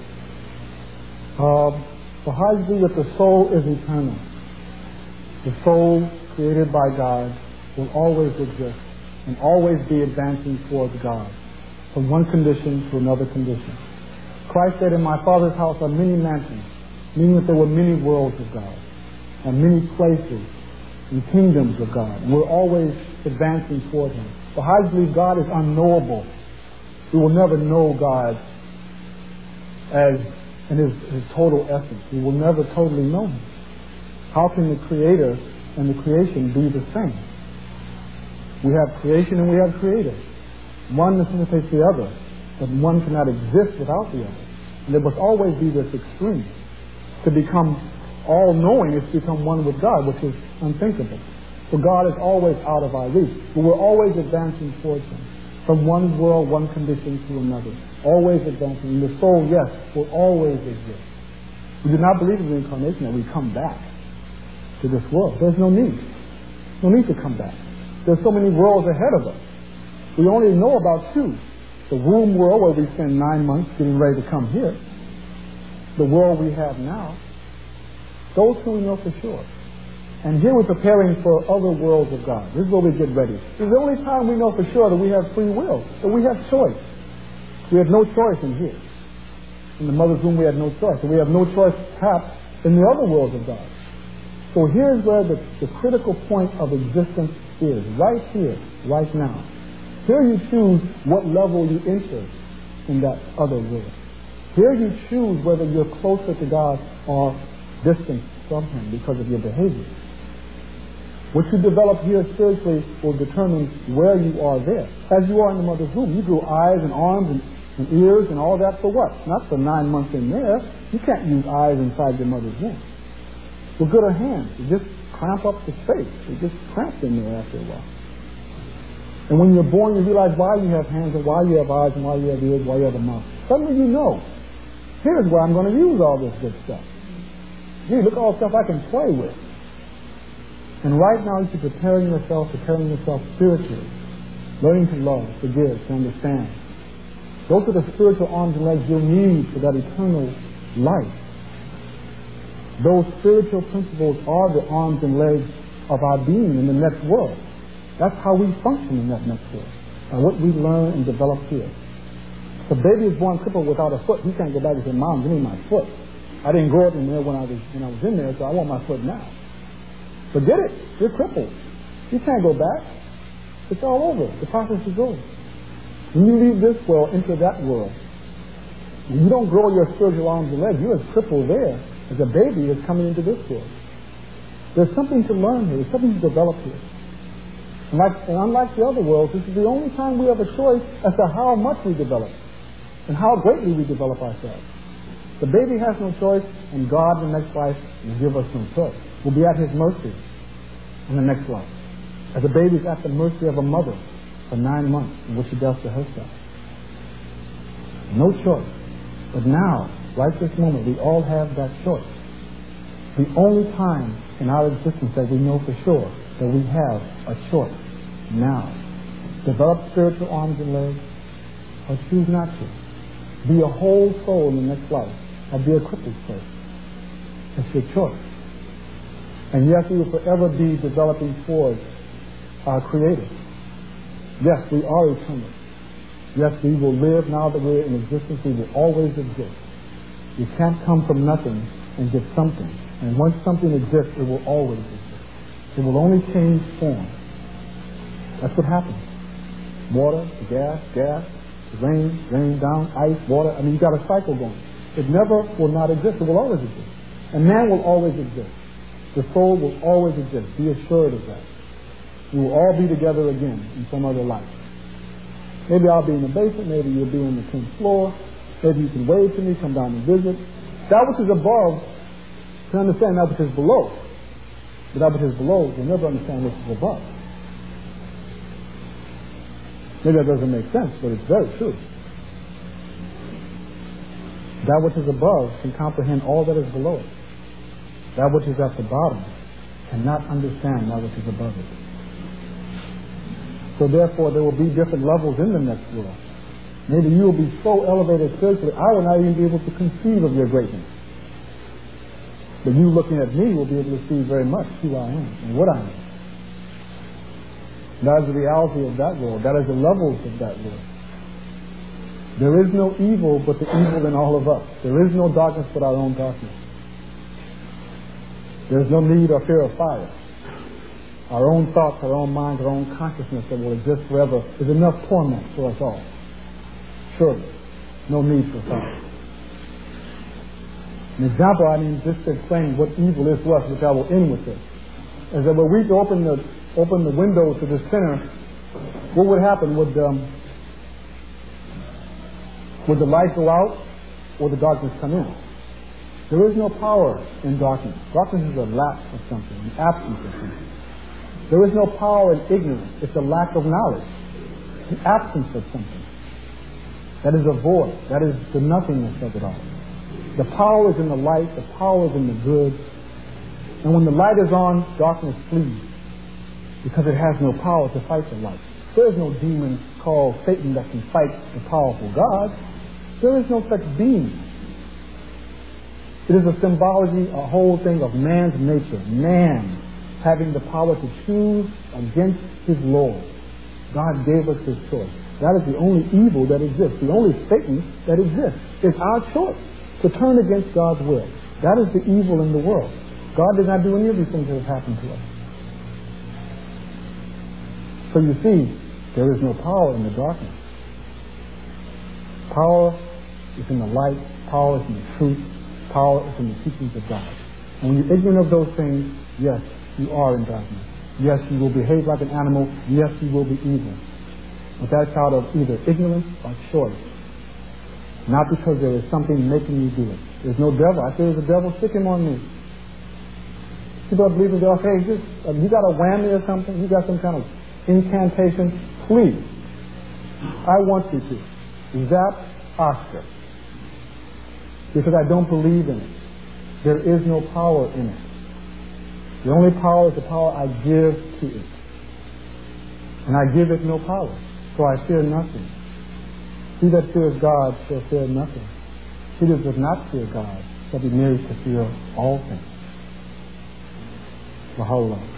Uh, Baha'i view that the soul is eternal. The soul created by God will always exist and always be advancing towards God, from one condition to another condition. Christ said, in my Father's house are many mansions, meaning that there were many worlds of God and many places and kingdoms of God. And we're always advancing toward Him. Baha'is believe God is unknowable. We will never know God as in His, his total essence. We will never totally know Him. How can the Creator and the creation be the same? We have creation and we have Creator. One necessitates the other, but one cannot exist without the other. And there must always be this extreme. To become all-knowing is to become one with God, which is unthinkable. So God is always out of our reach, but we're always advancing towards Him. From one world, one condition to another. Always advancing. And the soul, yes, will always exist. We do not believe in reincarnation, that we come back to this world. There's no need. No need to come back. There's so many worlds ahead of us. We only know about two. The womb world, where we spend nine months getting ready to come here. The world we have now. Those two we know for sure. And here we're preparing for other worlds of God. This is where we get ready. This is the only time we know for sure that we have free will, that we have choice. We have no choice in here. In the mother's womb we had no choice. And we have no choice, perhaps, in the other worlds of God. So here's where the, the critical point of existence is. Right here, right now. Here you choose what level you enter in that other world. Here you choose whether you're closer to God or distant from Him because of your behavior. What you develop here spiritually will determine where you are there. As you are in the mother's womb, you grew eyes and arms and, and ears and all that for what? Not for nine months in there. You can't use eyes inside your mother's womb. With good or hands, you just cramp up the space. You just cramp in there after a while. And when you're born, you realize why you have hands and why you have eyes and why you have ears, why you have a mouth. Suddenly you know, here's where I'm going to use all this good stuff. Gee, look at all the stuff I can play with. And right now you should be preparing yourself, preparing yourself spiritually, learning to love, forgive, to understand. Those are the spiritual arms and legs you'll need for that eternal life. Those spiritual principles are the arms and legs of our being in the next world. That's how we function in that next world, by what we learn and develop here. If a baby is born crippled without a foot, he can't go back and say, Mom, give me my foot. I didn't grow up in there when I was when I was in there, so I want my foot now. Forget it. You're crippled. You can't go back. It's all over. The process is over. When you leave this world, enter that world. When you don't grow your spiritual arms and legs, you're as crippled there as a baby that's coming into this world. There's something to learn here. There's something to develop here. And, like, and unlike the other worlds, this is the only time we have a choice as to how much we develop and how greatly we develop ourselves. The baby has no choice, and God in the next life will give us no choice. We'll be at His mercy in the next life. As a baby is at the mercy of a mother for nine months and what she does to herself. No choice. But now, right this moment, we all have that choice. The only time in our existence that we know for sure that we have a choice now. Develop spiritual arms and legs, or choose not to. Be a whole soul in the next life, or be a crippled soul. It's your choice. And yes, we will forever be developing towards our Creator. Yes, we are eternal. Yes, we will live now that we're in existence. We will always exist. You can't come from nothing and get something. And once something exists, it will always exist. It will only change form. That's what happens. Water, gas, gas, rain, rain down, ice, water. I mean, you've got a cycle going. It never will not exist. It will always exist. And man will always exist. The soul will always exist. Be assured of that. We will all be together again in some other life. Maybe I'll be in the basement. Maybe you'll be on the tenth floor. Maybe you can wave to me, come down and visit. That which is above can understand that which is below. But that which is below will never understand which is above. Maybe that doesn't make sense, but it's very true. That which is above can comprehend all that is below it. That which is at the bottom cannot understand that which is above it. So therefore, there will be different levels in the next world. Maybe you will be so elevated spiritually, I will not even be able to conceive of your greatness. But you looking at me will be able to see very much who I am and what I am. That is the reality of that world. That is the levels of that world. There is no evil but the evil in all of us. There is no darkness but our own darkness. There is no need or fear of fire. Our own thoughts, our own minds, our own consciousness that will exist forever is enough torment for us all. Surely. No need for fire. An example, I mean, just to explain what evil is to us, which I will end with this, is that when we open the open the windows to the center, what would happen? Would um, would the light go out or the darkness come in? There is no power in darkness. Darkness is a lack of something, an absence of something. There is no power in ignorance. It's a lack of knowledge, an absence of something. That is a void. That is the nothingness of it all. The power is in the light. The power is in the good. And when the light is on, darkness flees because it has no power to fight the light. There is no demon called Satan that can fight the powerful God. There is no such being. It is a symbology, a whole thing of man's nature. Man having the power to choose against his Lord. God gave us his choice. That is the only evil that exists. The only Satan that exists is our choice to turn against God's will. That is the evil in the world. God did not do any of these things that have happened to us. So you see, there is no power in the darkness. Power is in the light. Power is in the truth. Power is in the teachings of God. And when you're ignorant of those things, yes, you are in darkness. Yes, you will behave like an animal. Yes, you will be evil. But that's out of either ignorance or choice. Not because there is something making you do it. There's no devil. I say there's a devil, stick him on me. People believe in God. Hey, just, uh, you got a whammy or something? You got some kind of incantation? Please. I want you to. Zap Oscar. Because I don't believe in it. There is no power in it. The only power is the power I give to it. And I give it no power. So I fear nothing. He that fears God shall fear nothing. He that does not fear God shall be made to fear all things. Baha'u'llah.